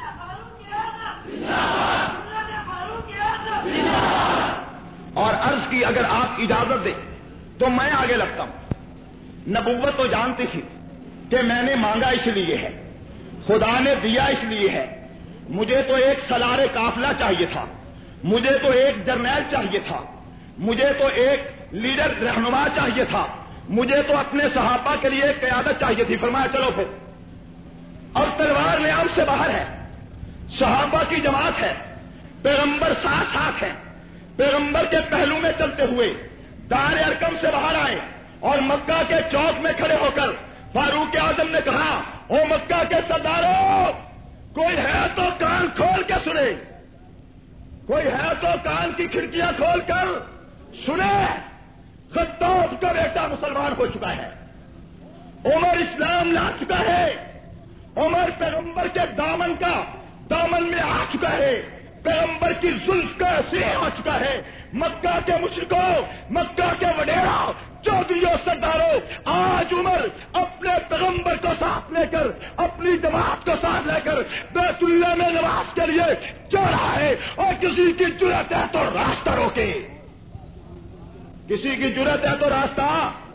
اور عرض کی اگر آپ اجازت دیں تو میں آگے لگتا ہوں. نبوت تو جانتی تھی کہ میں نے مانگا اس لیے ہے, خدا نے دیا اس لیے ہے. مجھے تو ایک سالار قافلہ چاہیے تھا, مجھے تو ایک جرنیل چاہیے تھا, مجھے تو ایک لیڈر رہنما چاہیے تھا, مجھے تو اپنے صحابہ کے لیے ایک قیادت چاہیے تھی. فرمایا چلو پھر. اور تلوار نیام سے باہر ہے, صحابہ کی جماعت ہے, پیغمبر ساتھ ساتھ ہیں. پیغمبر کے پہلو میں چلتے ہوئے دار ارکم سے باہر آئے اور مکہ کے چوک میں کھڑے ہو کر فاروق اعظم نے کہا, او مکہ کے سرداروں, کوئی ہے تو کان کھول کے سنے, کوئی ہے تو کان کی کھڑکیاں کھول کر سنے. خطاب کا بیٹا مسلمان ہو چکا ہے, عمر اسلام لا چکا ہے, عمر پیغمبر کے دامن میں آ چکا ہے, پیغمبر کی زلف کا اسیر ہو چکا ہے. مکہ کے مشرکوں, مکہ کے وڈیروں, چودھریوں, سرداروں, آج عمر اپنے پیغمبر کو ساتھ لے کر, اپنی جماعت کو ساتھ لے کر بیت اللہ میں نماز کے لیے جا رہا ہے. اور کسی کی جرأت ہے تو راستہ روکے, کسی کی جرأت ہے تو راستہ.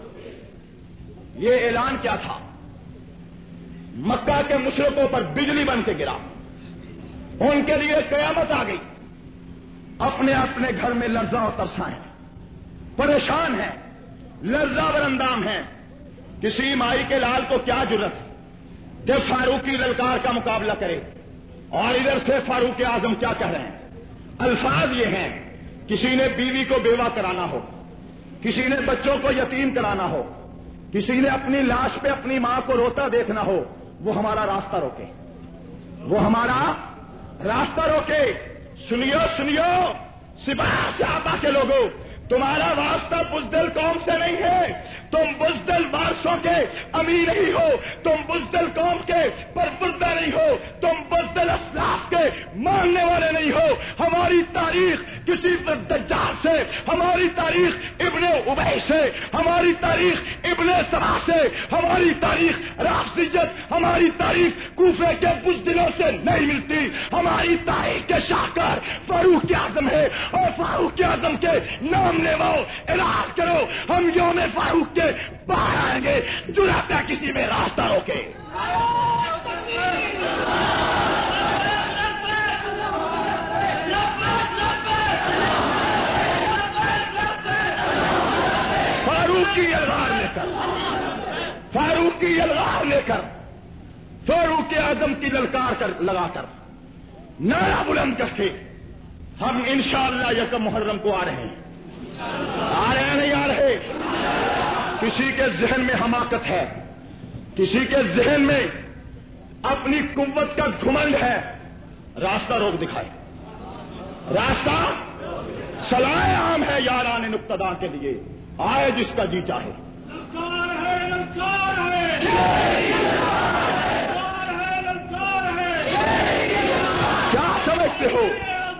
یہ اعلان کیا تھا؟ مکہ کے مشرکوں پر بجلی بن کے گرا, ان کے لیے قیامت آ گئی. اپنے اپنے گھر میں لرزاں اور ترساں ہیں, پریشان ہیں, لرزہ برندام ہیں. کسی مائی کے لال کو کیا جرأت ہے کہ فاروقی للکار کا مقابلہ کرے؟ اور ادھر سے فاروق اعظم کیا کہہ رہے ہیں؟ الفاظ یہ ہیں, کسی نے بیوی کو بیوہ کرانا ہو, کسی نے بچوں کو یتیم کرانا ہو, کسی نے اپنی لاش پہ اپنی ماں کو روتا دیکھنا ہو, وہ ہمارا راستہ روکے, وہ ہمارا راستہ روکے. سنیو سنیو سپاہ صحابہ کے لوگوں, تمہارا واسطہ بزدل قوم سے نہیں ہے, تم بزدل وارثوں کے امیر نہیں ہو, تم بزدل قوم کے پرپردہ نہیں ہو, تم بزدل اسلاف کے ماننے والے نہیں ہو. ہماری تاریخ کسی دجال سے, ہماری تاریخ ابن ابی سے, ہماری تاریخ ابن سبا سے, ہماری تاریخ رافضیت, ہماری تاریخ کوفے کے بزدلوں سے نہیں ملتی. ہماری تاریخ کے شاہکار فاروق اعظم ہے, اور فاروق اعظم کے نام لیواؤ اعلان کرو, ہم یوم فاروق کے باہر آئیں گے. جرأت ہے کسی میں راستہ روکے. فاروقی الغار لے کر, فاروقی الغار لے کر, فاروق اعظم کی للکار کر لگا کر نعرہ بلند کر کے ہم انشاءاللہ یکم محرم کو آ رہے ہیں. آ رہے ہیں نہیں آ رہے؟ کسی کے ذہن میں حماقت ہے, کسی کے ذہن میں اپنی قوت کا گھمنڈ ہے, راستہ روک دکھائے. راستہ صلاح عام ہے یاران نقطہ کے لیے, آئے جس کا جی چاہے. کیا سمجھتے ہو؟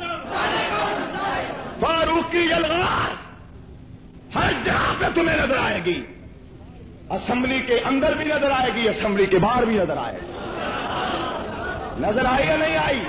فاروقی الغار ہر جگہ پہ تمہیں نظر آئے گی, اسمبلی کے اندر بھی نظر آئے گی, اسمبلی کے باہر بھی نظر آئے گی. نظر آئی یا نہیں آئی؟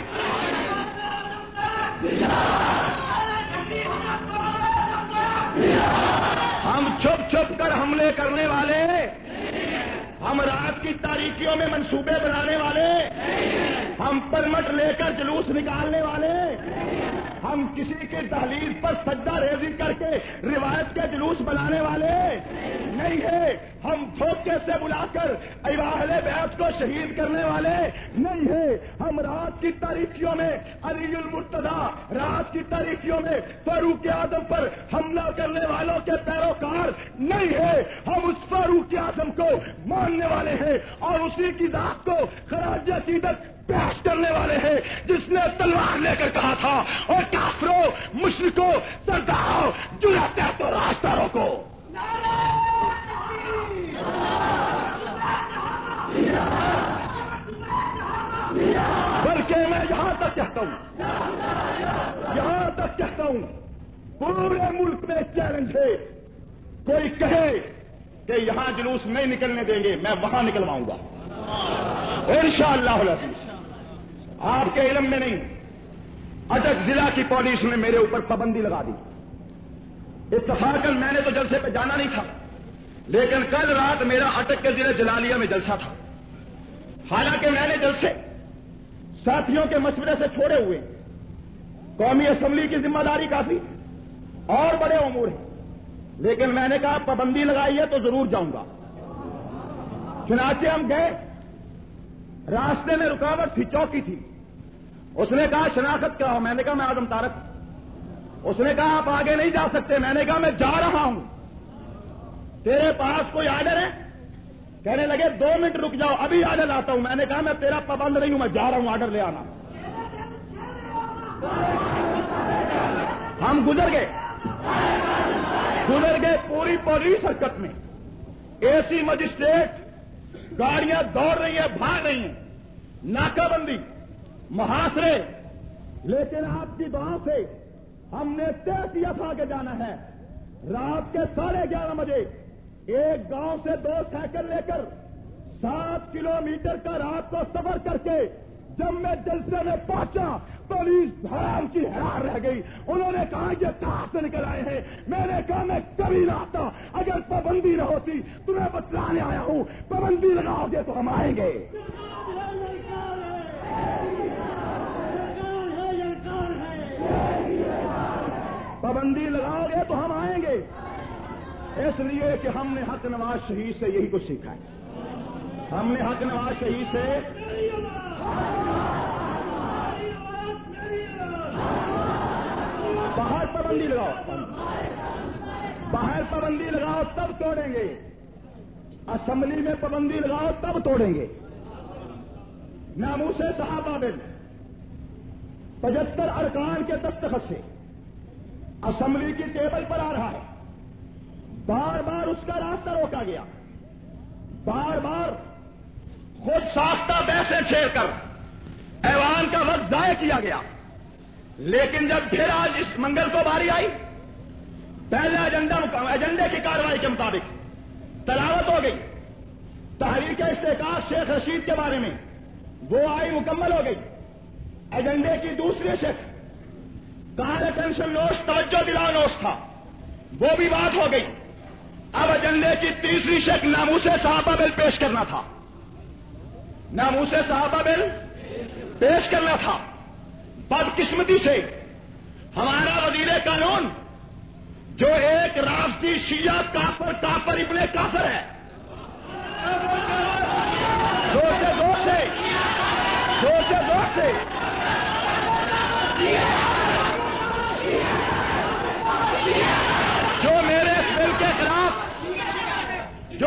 ہم چھپ چھپ کر حملے کرنے والے, ہم رات کی تاریکیوں میں منصوبے بنانے والے, ہم پرمٹ لے کر جلوس نکالنے والے, ہم کسی کے دہلیز پر سجدہ ریزی کر کے روایت کے جلوس بنانے والے نہیں ہے. ہم دھوکے سے بلا کر اہل بیت کو شہید کرنے والے نہیں ہے. ہم رات کی تاریکیوں میں علی المرتضیٰ, رات کی تاریکیوں میں فاروق اعظم پر حملہ کرنے والوں کے پیروکار نہیں ہے. ہم اس فاروق اعظم کو ماننے والے ہیں اور اسی کی ذات کو خراج عقیدت پیش کرنے والے ہیں جس نے تلوار لے کر کہا تھا اور کافروں مشرکوں سرداروں جرأت ہے تو راستہ روکو. بلکہ میں یہاں تک کہتا ہوں پورے ملک میں چیلنج ہے، کوئی کہے کہ یہاں جلوس نہیں نکلنے دیں گے، میں وہاں نکلواؤں گا انشاءاللہ العزیز. آپ کے علم میں نہیں، اٹک ضلع کی پولیس نے میرے اوپر پابندی لگا دی. اتفاقاً میں نے تو جلسے پہ جانا نہیں تھا، لیکن کل رات میرا اٹک کے ضلع جلالیہ میں جلسہ تھا. حالانکہ میں نے جلسے ساتھیوں کے مشورے سے چھوڑے ہوئے، قومی اسمبلی کی ذمہ داری کافی اور بڑے امور ہیں، لیکن میں نے کہا پابندی لگائی ہے تو ضرور جاؤں گا. چنانچہ ہم گئے، راستے میں رکاوٹ تھی، چوکی تھی. اس نے کہا شناخت کیا ہو؟ میں نے کہا میں اعظم طارق. اس نے کہا آپ آگے نہیں جا سکتے. میں نے کہا میں جا رہا ہوں. تیرے پاس کوئی آرڈر ہے؟ کہنے لگے 2 منٹ رک جاؤ ابھی آرڈر لاتا ہوں. میں نے کہا میں تیرا پابند نہیں ہوں، میں جا رہا ہوں آرڈر لے آنا. ہم گزر گئے پوری پولیس حرکت میں، اے سی مجسٹریٹ، گاڑیاں دوڑ رہی ہیں، بھاگ رہی ہیں، ناکہ بندی، محاصرے. لیکن آپ کی دعا سے ہم نے طے کیا تھا کہ جانا ہے. رات کے 11:30 بجے ایک گاؤں سے 2 سائیکل لے کر 7 کلومیٹر کا رات کو سفر کر کے جب میں جلسے میں پہنچا، پولیس حیران کی حیران رہ گئی. انہوں نے کہا یہ کہاں سے نکل آئے ہیں؟ میں نے کہا میں کبھی نہ آتا اگر پابندی نہ ہوتی. تمہیں بتلانے آیا ہوں، پابندی لگاؤ گے تو ہم آئیں گے. پابندی لگاؤ گے تو ہم آئیں گے. اس لیے کہ ہم نے حق نواز شہید سے یہی کچھ سیکھا ہے. ہم نے حق نواز شہید سے باہر پابندی لگاؤ، باہر پابندی لگاؤ تب توڑیں گے، اسمبلی میں پابندی لگاؤ تب توڑیں گے. ناموس صحابہ بل 75 ارکان کے دستخط سے اسمبلی کی ٹیبل پر آ رہا ہے. بار بار اس کا راستہ روکا گیا، بار بار خود ساختہ بحثیں چھیڑ کر ایوان کا وقت ضائع کیا گیا. لیکن جب پھر آج اس منگل کو باری آئی، پہلا ایجنڈے کی کارروائی کے مطابق تلاوت ہو گئی. تحریک استحقاق شیخ رشید کے بارے میں وہ آئی مکمل ہو گئی. ایجنڈے کی دوسری شک کال اٹینشن نوٹس، توجہ دلاؤ نوٹس تھا، وہ بھی بات ہو گئی. اب ایجنڈے کی تیسری شک ناموس صحابہ بل پیش کرنا تھا. ناموس صحابہ بل پیش کرنا تھا. بدقسمتی سے ہمارا وزیر قانون جو ایک رافضی شیعہ کافر ابن کافر ہے، زور سے جو میرے اس بل کے خلاف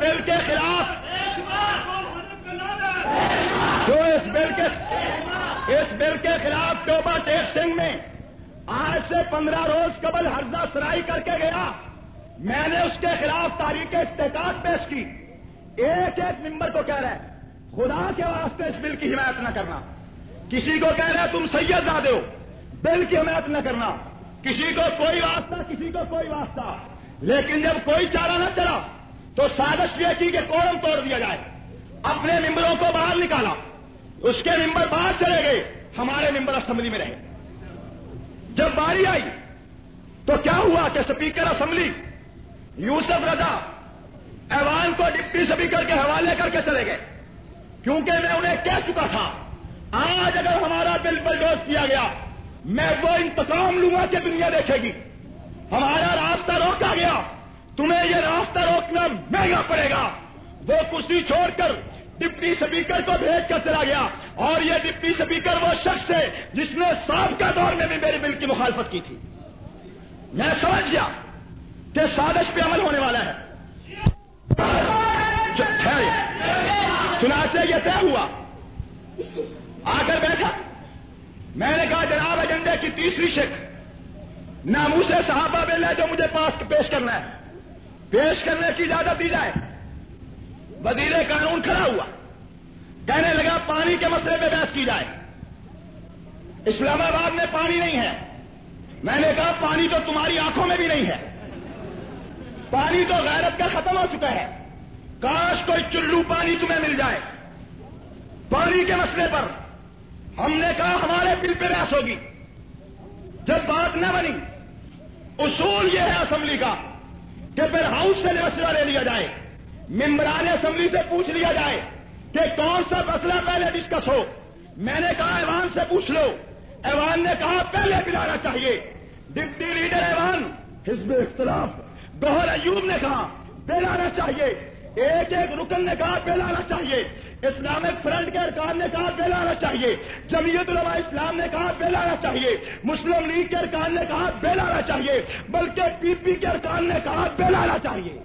اس بل کے خلاف توبہ ٹیک سنگھ میں آج سے 15 روز قبل ہرزہ سرائی کر کے گیا. میں نے اس کے خلاف تحریک استحقاق پیش کی. ایک ممبر کو کہہ رہا ہے خدا کے واسطے اس بل کی حمایت نہ کرنا. کسی کو کہہ رہا ہے تم سید زادے ہو، بل کی حمایت نہ کرنا. کسی کو کوئی واسطہ. لیکن جب کوئی چارہ نہ چلا تو سازش یہ کی کہ کورم توڑ دیا جائے. اپنے ممبروں کو باہر نکالا، اس کے ممبر باہر چلے گئے، ہمارے ممبر اسمبلی میں رہے. جب باری آئی تو کیا ہوا کہ اسپیکر اسمبلی یوسف رضا ایوان کو ڈپٹی اسپیکر کے حوالے کر کے چلے گئے، کیونکہ میں انہیں کہہ چکا تھا آج اگر ہمارا بل بلڈوز کیا گیا میں وہ انتقام لوں گا کہ دنیا دیکھے گی. ہمارا راستہ روکا گیا، تمہیں یہ راستہ روکنا مہنگا پڑے گا. وہ کرسی چھوڑ کر ڈپٹی اسپیکر کو بھیج کر چلا گیا، اور یہ ڈپٹی اسپیکر وہ شخص ہے جس نے سابقہ دور میں بھی میرے بل کی مخالفت کی تھی. میں سمجھ گیا کہ سازش پہ عمل ہونے والا ہے. چنانچہ یہ طے ہوا آ کر بیٹھا. میں نے کہا جناب ایجنڈے کی تیسری شق ناموس صحابہ بل ہے جو مجھے پاس پیش کرنا ہے, پیش کرنے کی اجازت دی جائے. وزیر قانون کھڑا ہوا, کہنے لگا پانی کے مسئلے پہ بحث کی جائے. اسلام آباد میں پانی نہیں ہے. میں نے کہا پانی تو تمہاری آنکھوں میں بھی نہیں ہے, پانی تو غیرت کا ختم ہو چکا ہے. کاش کوئی چلو پانی تمہیں مل جائے. پانی کے مسئلے پر ہم نے کہا ہمارے بل پہ بحث ہوگی. جب بات نہ بنی, اصول یہ ہے اسمبلی کا کہ پھر ہاؤس سے مسئلہ لے لیا جائے, ممبران اسمبلی سے پوچھ لیا جائے کہ کون سا مسئلہ پہلے ڈسکس ہو. میں نے کہا ایوان سے پوچھ لو. ایوان نے کہا پہلے بلانا چاہیے. ڈپٹی لیڈر ایوان حزب اختلاف گوہر ایوب نے کہا بلانا چاہیے. ایک ایک رکن نے کہا بلانا چاہیے. اسلامک فرنٹ کے ارکان نے کہا بلانا چاہیے. جمعیت علماء اسلام نے کہا بلانا چاہیے. مسلم لیگ کے ارکان نے کہا بلانا چاہیے. بلکہ پی پی کے ارکان نے کہا بلانا چاہیے.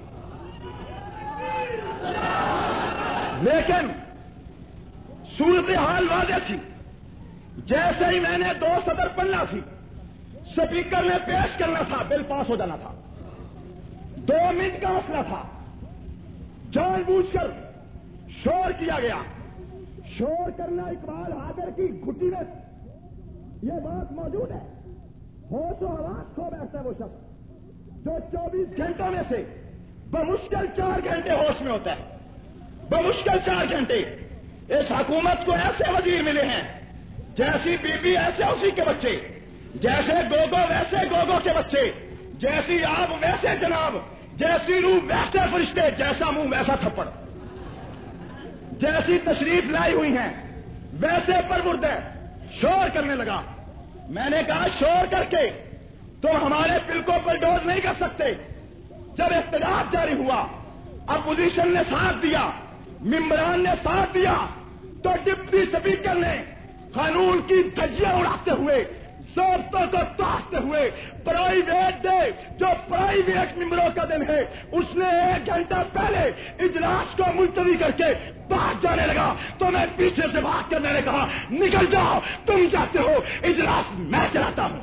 لیکن صورتحال واضح تھی. جیسے ہی میں نے 2 سطر پڑھنا تھی, سپیکر نے پیش کرنا تھا, بل پاس ہو جانا تھا. 2 منٹ کا مسئلہ تھا. جان بوجھ کر شور کیا گیا. شور کرنا اقبال حاضر کی گھٹی میں یہ بات موجود ہے. ہوش و حواس کھو بیٹھتا ہے وہ شخص جو 24 گھنٹوں میں سے بمشکل 4 گھنٹے ہوش میں ہوتا ہے. بمشکل 4 گھنٹے. اس حکومت کو ایسے وزیر ملے ہیں جیسی بی بی ایسے اسی کے بچے, جیسے گوگو ویسے گوگو کے بچے, جیسی آپ ویسے جناب, جیسی روح ویسے فرشتے, جیسا منہ ویسا تھپڑ, جیسی تشریف لائی ہوئی ہیں ویسے پرورد ہے. شور کرنے لگا. میں نے کہا شور کر کے تم ہمارے بل کو بلڈوز نہیں کر سکتے. جب احتجاج جاری ہوا, اپوزیشن نے ساتھ دیا, ممبران نے ساتھ دیا, تو ڈپٹی اسپیکر نے قانون کی دھجیاں اڑاتے ہوئے, ضابطوں کو تاختے ہوئے, پرائیویٹ ڈے جو پرائیویٹ ممبروں کا دن ہے اس نے 1 گھنٹہ پہلے اجلاس کو ملتوی کر کے باہر جانے لگا. تو میں پیچھے سے بات کر, میں نے کہا نکل جاؤ, تم جاتے ہو, اجلاس میں چلاتا ہوں.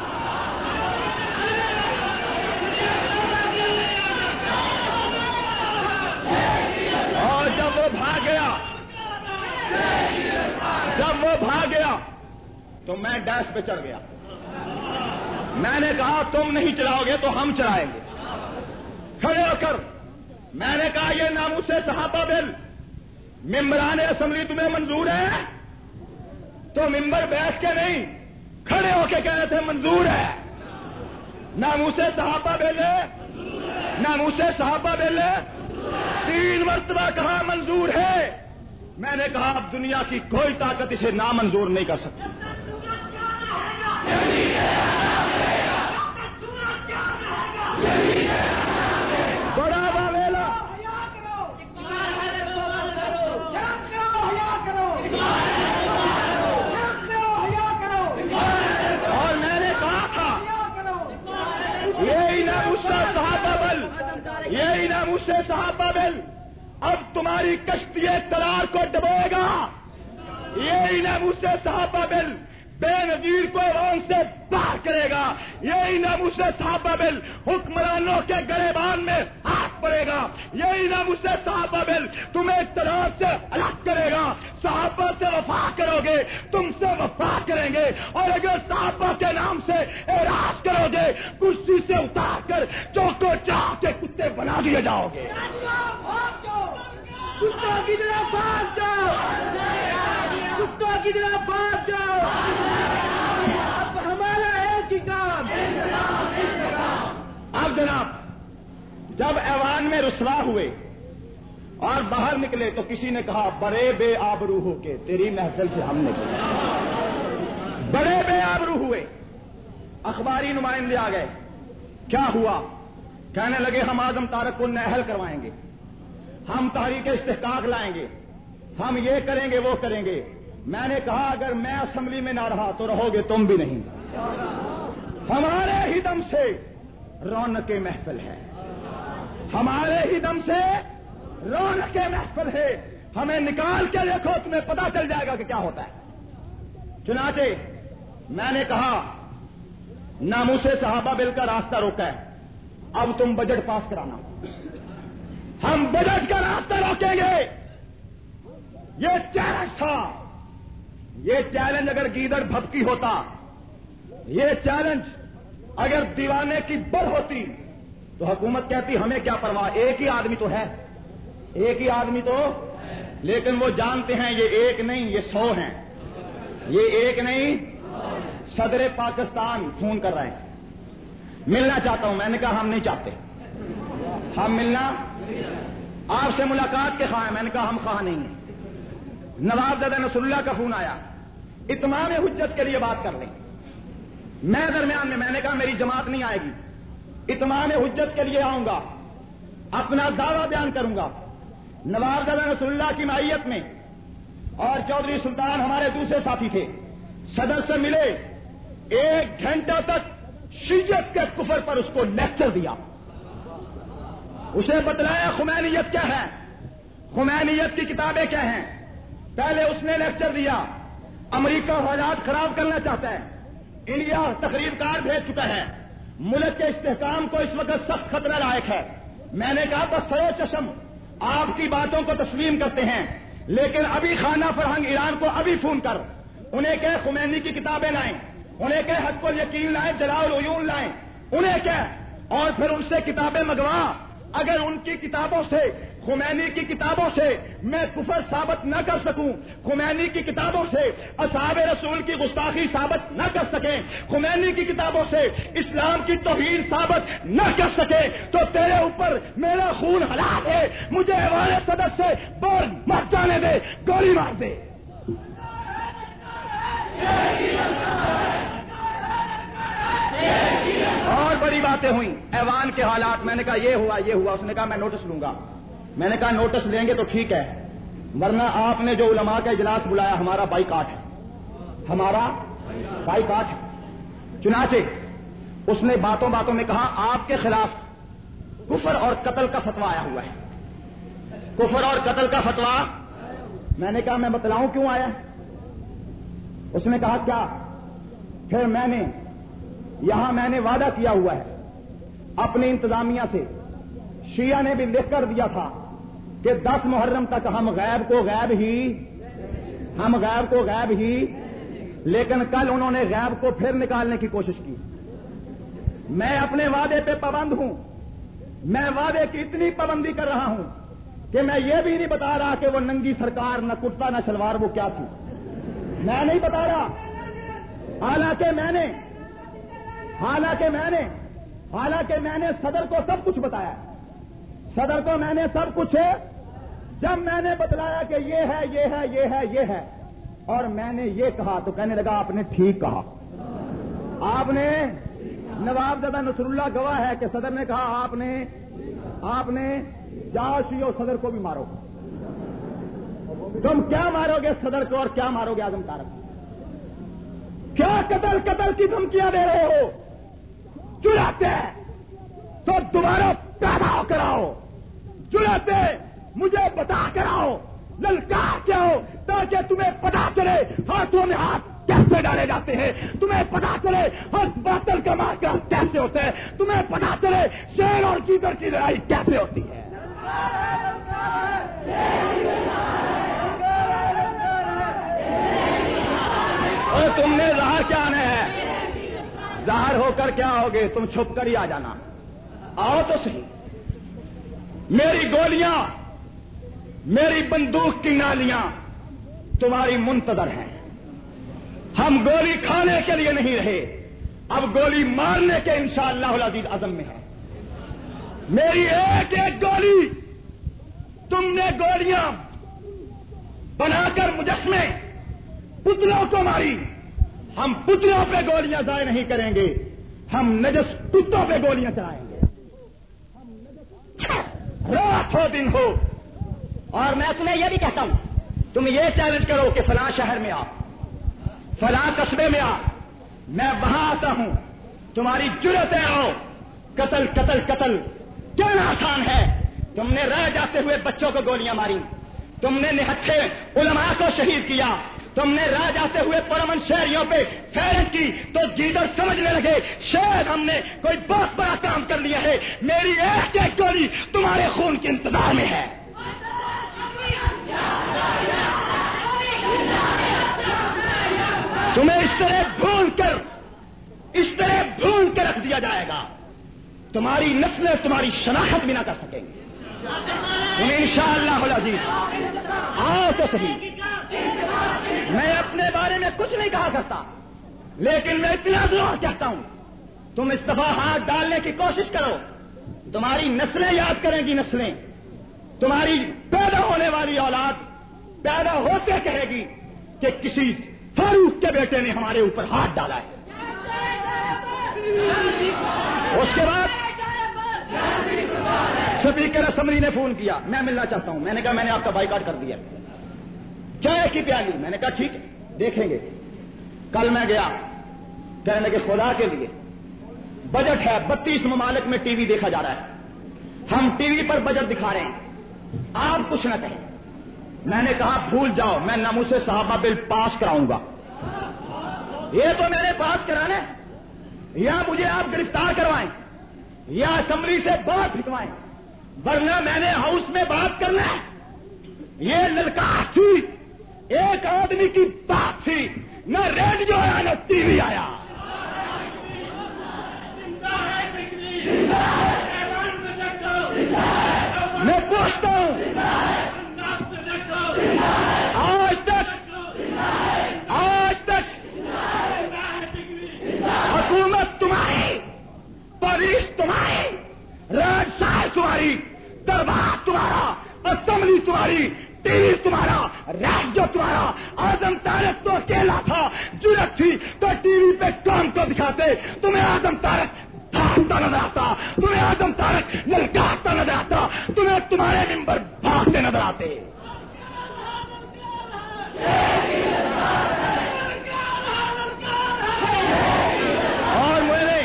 اور جب وہ بھاگ گیا تو میں ڈیش پہ چڑھ گیا. میں نے کہا تم نہیں چلاؤ گے تو ہم چلائیں گے. کھڑے ہو کر میں نے کہا یہ ناموس صحابہ بل ممبران اسمبلی تمہیں منظور ہے؟ تو ممبر بیٹھ کے نہیں, کھڑے ہو کے کہہ رہے تھے منظور ہے. ناموس صحابہ بل ہے, ناموس صحابہ بل ہے. 3 مرتبہ کہا منظور ہے. میں نے کہا اب دنیا کی کوئی طاقت اسے نامنظور نہیں کر سکتی. بڑا واویلا اور میں نے کہا تھا یہی ناموس صحابہ بل, یہی ناموس صحابہ بل اب تمہاری کشتی اقتدار کو ڈبوئے گا. یہی ناموس صحابہ بل بے نظیر کو عوام سے باہر کرے گا. یہی ناموس صحابہ بل حکمرانوں کے گریبان میں ہاتھ پڑے گا. یہی ناموس صحابہ بل تمہیں اقتدار سے الگ کرے گا. صحابہ سے وفا کرو گے, تم سے وفا کریں گے, اور اگر صحابہ کے نام سے اعراض کرو گے کرسی سے اتار کر چوکو چاہ کے کتے بنا دیے جاؤ گے. کتوں کی طرح بھاگ جاؤ, کتوں کی طرح بھاگ جاؤ. اب ہمارا ایک ہی کام. اب جناب جب ایوان میں رسوا ہوئے اور باہر نکلے تو کسی نے کہا بڑے بے آبرو ہو کے تیری محفل سے ہم نکلے. بڑے بے آبرو ہوئے. اخباری نمائندے آ گئے. کیا ہوا؟ کہنے لگے ہم اعظم طارق کو نااہل کروائیں گے, ہم تحریک استحقاق لائیں گے, ہم یہ کریں گے وہ کریں گے. میں نے کہا اگر میں اسمبلی میں نہ رہا تو رہو گے تم بھی نہیں. ہمارے ہی دم سے رونق محفل ہے, ہمارے ہی دم سے رونق محفل ہے. ہمیں نکال کے دیکھو, تمہیں پتا چل جائے گا کہ کیا ہوتا ہے. چنانچہ میں نے کہا ناموس صحابہ بل کا راستہ روکا ہے، اب تم بجٹ پاس کرانا، ہم بجٹ کا راستہ روکیں گے۔ یہ چیلنج تھا، یہ چیلنج اگر گیدڑ بھپکی ہوتا، یہ چیلنج اگر دیوانے کی بل ہوتی تو حکومت کہتی ہمیں کیا پرواہ، ایک ہی آدمی تو ہے، ایک ہی آدمی تو، لیکن وہ جانتے ہیں یہ ایک نہیں یہ 100 ہیں، یہ ایک نہیں، صدر پاکستان فون کر رہے ہیں ملنا چاہتا ہوں، میں نے کہا ہم نہیں چاہتے، ہم ملنا آپ سے ملاقات کے خواہ ہیں، میں نے کہا ہم خواہ نہیں ہیں۔ نواب زادہ نصر اللہ کا فون آیا، اتمام حجت کے لیے بات کر لیں، میں درمیان میں نے کہا میری جماعت نہیں آئے گی، اتمام حجت کے لیے آؤں گا، اپنا دعویٰ بیان کروں گا۔ نواب زادہ نصر اللہ کی معیت میں اور چودھری سلطان ہمارے دوسرے ساتھی تھے، صدر سے ملے، 1 گھنٹہ تک شیعت کے کفر پر اس کو لیکچر دیا، اسے بتلایا خمینیت کیا ہے، خمینیت کی کتابیں کیا ہیں۔ پہلے اس نے لیکچر دیا، امریکہ حالات خراب کرنا چاہتا ہے، انڈیا تقریب کار بھیج چکا ہے، ملک کے استحکام کو اس وقت سخت خطرہ لاحق ہے۔ میں نے کہا بس سرو چشم آپ کی باتوں کو تسلیم کرتے ہیں، لیکن ابھی خانہ فرہنگ ایران کو ابھی فون کر، انہیں کہ خمینی کی کتابیں لائیں، انہیں کہ حق الیقین لائیں، جلاء العیون لائیں، انہیں کہ اور پھر ان سے کتابیں منگوا، اگر ان کی کتابوں سے، خمینی کی کتابوں سے میں کفر ثابت نہ کر سکوں، خمینی کی کتابوں سے اصحاب رسول کی گستاخی ثابت نہ کر سکیں، خمینی کی کتابوں سے اسلام کی توہین ثابت نہ کر سکے تو تیرے اوپر میرا خون حلال ہے، مجھے ایوان صدر سے باہر مت جانے دے، گولی مار دے۔ اور بڑی باتیں ہوئیں، ایوان کے حالات، میں نے کہا یہ ہوا یہ ہوا، اس نے کہا میں نوٹس لوں گا، میں نے کہا نوٹس لیں گے تو ٹھیک ہے، ورنہ آپ نے جو علماء کا اجلاس بلایا ہمارا بائیکاٹ ہے، ہمارا بائیکاٹ ہے۔ چنانچہ اس نے باتوں باتوں میں کہا آپ کے خلاف کفر اور قتل کا فتویٰ آیا ہوا ہے، کفر اور قتل کا فتویٰ۔ میں نے کہا میں بتلاؤں کیوں آیا، اس نے کہا کیا، پھر میں نے یہاں میں نے وعدہ کیا ہوا ہے اپنی انتظامیہ سے، شیعہ نے بھی لکھ کر دیا تھا کہ 10 محرم تک ہم غیب کو غیب ہی، لیکن کل انہوں نے غیب کو پھر نکالنے کی کوشش کی۔ میں اپنے وعدے پہ پابند ہوں، میں وعدے کی اتنی پابندی کر رہا ہوں کہ میں یہ بھی نہیں بتا رہا کہ وہ ننگی سرکار نہ کرتا نہ شلوار وہ کیا تھی، میں نہیں بتا رہا، حالانکہ میں نے صدر کو سب کچھ بتایا، صدر کو میں نے سب کچھ، جب میں نے بتلایا کہ یہ ہے یہ ہے یہ ہے یہ ہے اور میں نے یہ کہا تو کہنے لگا آپ نے ٹھیک کہا، آپ نے، نواب زادہ نصر اللہ گواہ ہے کہ صدر نے کہا آپ نے جاؤ شیعو صدر کو بھی مارو، تم کیا مارو گے صدر کو اور کیا مارو گے اعظم طارق، کیا قتل کی دھمکیاں دے رہے ہو، جراتے تو دوبارہ پیدا ہو کر آؤ، جراتے مجھے بتا کر آؤ، للکار کے آؤ تاکہ تمہیں پتا چلے ہاتھوں میں ہاتھ کیسے ڈالے جاتے ہیں، تمہیں پتا چلے حق باطل کا معرکہ کیسے ہوتا ہے، تمہیں پتا چلے شیر اور گیدڑ کی لڑائی کیسے ہوتی ہے۔ اور تم نے ظاہر کیا آنا ہے، ظاہر ہو کر کیا ہوگے، تم چھپ کر ہی آ جانا، آؤ تو صحیح، میری گولیاں، میری بندوق کی نالیاں تمہاری منتظر ہیں، ہم گولی کھانے کے لیے نہیں رہے، اب گولی مارنے کے انشاءاللہ العزیز عزم میں ہے، میری ایک ایک گولی، تم نے گولیاں بنا کر مجسمے پتلوں کو ماری، ہم پتلوں پہ گولیاں ضائع نہیں کریں گے، ہم نجس کتوں پہ گولیاں چلائیں گے، رات ہو دن ہو۔ اور میں تمہیں یہ بھی کہتا ہوں، تم یہ چیلنج کرو کہ فلاں شہر میں آ، فلاں قصبے میں آ، میں وہاں آتا ہوں، تمہاری جرأتیں آؤ، قتل قتل قتل کہنا آسان ہے، تم نے رہ جاتے ہوئے بچوں کو گولیاں ماری، تم نے نہتھے علماء کو شہید کیا، تم نے راہ جاتے ہوئے پرامن شہریوں پہ فیرن کی تو جیدر سمجھنے لگے شاید ہم نے کوئی بہت بڑا کام کر لیا ہے. میری ایک ایک گولی تمہارے خون کے انتظار میں ہے. تمہیں اس طرح بھون کر رکھ دیا جائے گا تمہاری نسلیں تمہاری شناخت بھی نہ کر سکیں گے. تمہیں انشاءاللہ العزیز آؤ تو صحیح. میں اپنے بارے میں کچھ نہیں کہا کرتا لیکن میں اتنا ضرور کہتا ہوں تم اس دفعہ ہاتھ ڈالنے کی کوشش کرو. تمہاری نسلیں یاد کریں گی. نسلیں تمہاری پیدا ہونے والی اولاد پیدا ہوتے کہے گی کہ کسی فاروق کے بیٹے نے ہمارے اوپر ہاتھ ڈالا ہے. اس کے بعد اسپیکر اسمبلی نے فون کیا میں ملنا چاہتا ہوں. میں نے کہا میں نے آپ کا بائیکاٹ کر دیا. چائے کی پیالی. میں نے کہا ٹھیک ہے دیکھیں گے. کل میں گیا کہنے لگے خدا کے لیے بجٹ ہے 32 ممالک میں ٹی وی دیکھا جا رہا ہے. ہم ٹی وی پر بجٹ دکھا رہے ہیں آپ کچھ نہ کہیں. میں نے کہا بھول جاؤ میں ناموس صحابہ بل پاس کراؤں گا. یہ تو میں نے پاس کرانا یا مجھے آپ گرفتار کروائیں یا اسمبلی سے بات پھینکوائیں ورنہ میں نے ہاؤس میں بات کرنا ہے. یہ للکار تھی ایک آدمی کی بات تھی. نہ ریڈیو آیا نہ ٹی وی آیا. میں پوچھتا ہوں آج تک حکومت تمہاری پولیس تمہاری راجسائی تمہاری دربار تمہارا اسمبلی تمہاری ٹی وی تمہارا ریڈیو تمہارا اعظم طارق تو اکیلا تھا. ضرورت تھی تو ٹی وی پہ کام کو دکھاتے. تمہیں اعظم طارق بھاگتا نظر آتا. تمہیں اعظم طارق للکارتا نظر آتا. تمہیں تمہارے ممبر بھاگتے نظر آتے. اور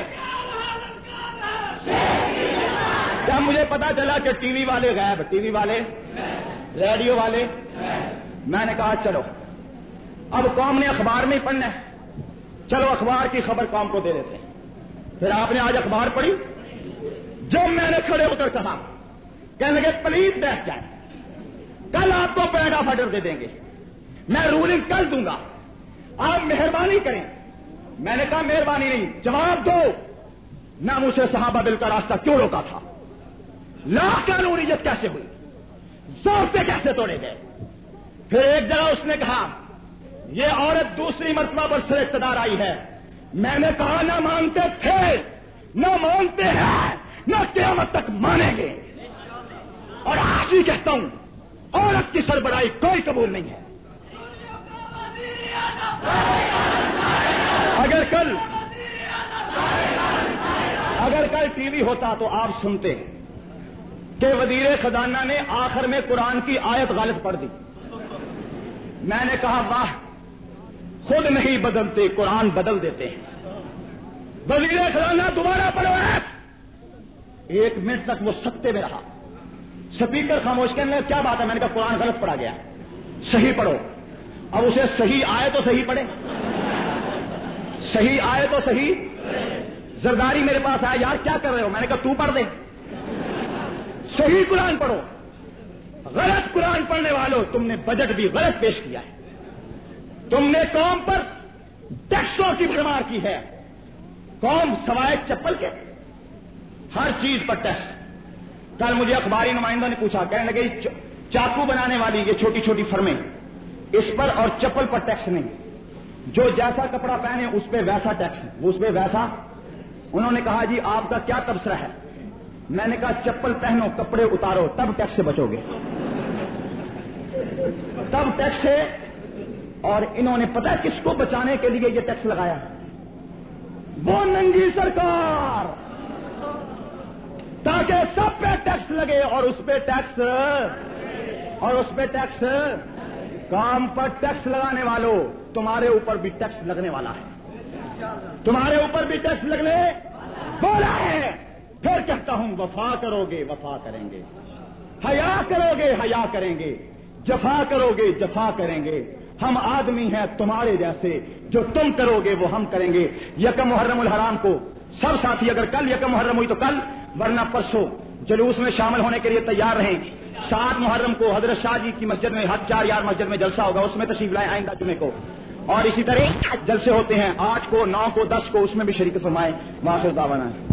مجھے پتا چلا کہ ٹی وی والے غائب. ٹی وی والے ریڈیو والے. میں نے کہا چلو اب قوم نے اخبار میں ہی پڑھنا ہے. چلو اخبار کی خبر قوم کو دے دیتے ہیں. پھر آپ نے آج اخبار پڑھی. جب میں نے کھڑے ہو کر کہا کہنے لگے پلیز بیٹھ جائیں کل آپ کو پیغا فٹر دے دیں گے میں رولنگ کل دوں گا آپ مہربانی کریں. میں نے کہا مہربانی نہیں جواب دو ناموس صحابہ بل کا راستہ کیوں روکا تھا. لا قانونیت کیسے ہوئی ضابطے کیسے توڑے گئے. پھر ایک جگہ اس نے کہا یہ عورت دوسری مرتبہ پر سر اقتدار آئی ہے. میں نے کہا نہ مانتے تھے نہ مانتے ہیں نہ قیامت تک مانیں گے. اور آج ہی کہتا ہوں عورت کی سربراہی کوئی قبول نہیں ہے. اگر کل ٹی وی ہوتا تو آپ سنتے کہ وزیر خزانہ نے آخر میں قرآن کی آیت غلط پڑھ دی. میں نے کہا واہ خود نہیں بدلتے قرآن بدل دیتے ہیں. وزیر خزانہ دوبارہ پڑھو آیت. 1 منٹ تک وہ سکتے میں رہا. سپیکر خاموش کرنے کیا بات ہے. میں نے کہا قرآن غلط پڑھا گیا صحیح پڑھو. اب اسے صحیح آئے تو صحیح پڑھے. صحیح آئے تو صحیح. زرداری میرے پاس آیا یار کیا کر رہے ہو. میں نے کہا تو پڑھ دے. صحیح قرآن پڑھو. غلط قرآن پڑھنے والوں تم نے بجٹ بھی غلط پیش کیا ہے. تم نے قوم پر ٹیکسوں کی بھرمار کی ہے. قوم سوائے چپل کے ہر چیز پر ٹیکس. کل مجھے اخباری نمائندوں نے پوچھا کہنے لگے چاقو بنانے والی یہ چھوٹی چھوٹی فرمیں اس پر اور چپل پر ٹیکس نہیں. جو جیسا کپڑا پہنے اس پہ ویسا ٹیکس اس پہ ویسا. انہوں نے کہا جی آپ کا کیا تبصرہ ہے. میں نے کہا چپل پہنو کپڑے اتارو تب ٹیکس سے بچو گے. تب ٹیکس ہے. اور انہوں نے پتہ کس کو بچانے کے لیے یہ ٹیکس لگایا. وہ ننگی سرکار تاکہ سب پہ ٹیکس لگے اور اس پہ ٹیکس کام پر ٹیکس لگانے والوں تمہارے اوپر بھی ٹیکس لگنے والا ہے. تمہارے اوپر بھی ٹیکس لگنے والا ہے. پھر کہتا ہوں وفا کرو گے وفا کریں گے. حیا کرو گے حیا کریں گے. جفا کرو گے جفا کریں گے. ہم آدمی ہیں تمہارے جیسے، جو تم کرو گے وہ ہم کریں گے۔ یکم محرم الحرام کو سب ساتھی اگر کل یکم محرم ہوئی تو کل، ورنہ پرسوں جلوس میں شامل ہونے کے لیے تیار رہیں۔ 7 محرم کو حضرت شاہ جی کی مسجد میں، حج 4 یار مسجد میں جلسہ ہوگا، اس میں تشریف لائیں آئندہ جمعے کو، اور اسی طرح جلسے ہوتے ہیں 8 کو، 9 کو، 10 کو، اس میں بھی شریک فرمائیں۔ واخر دعوانا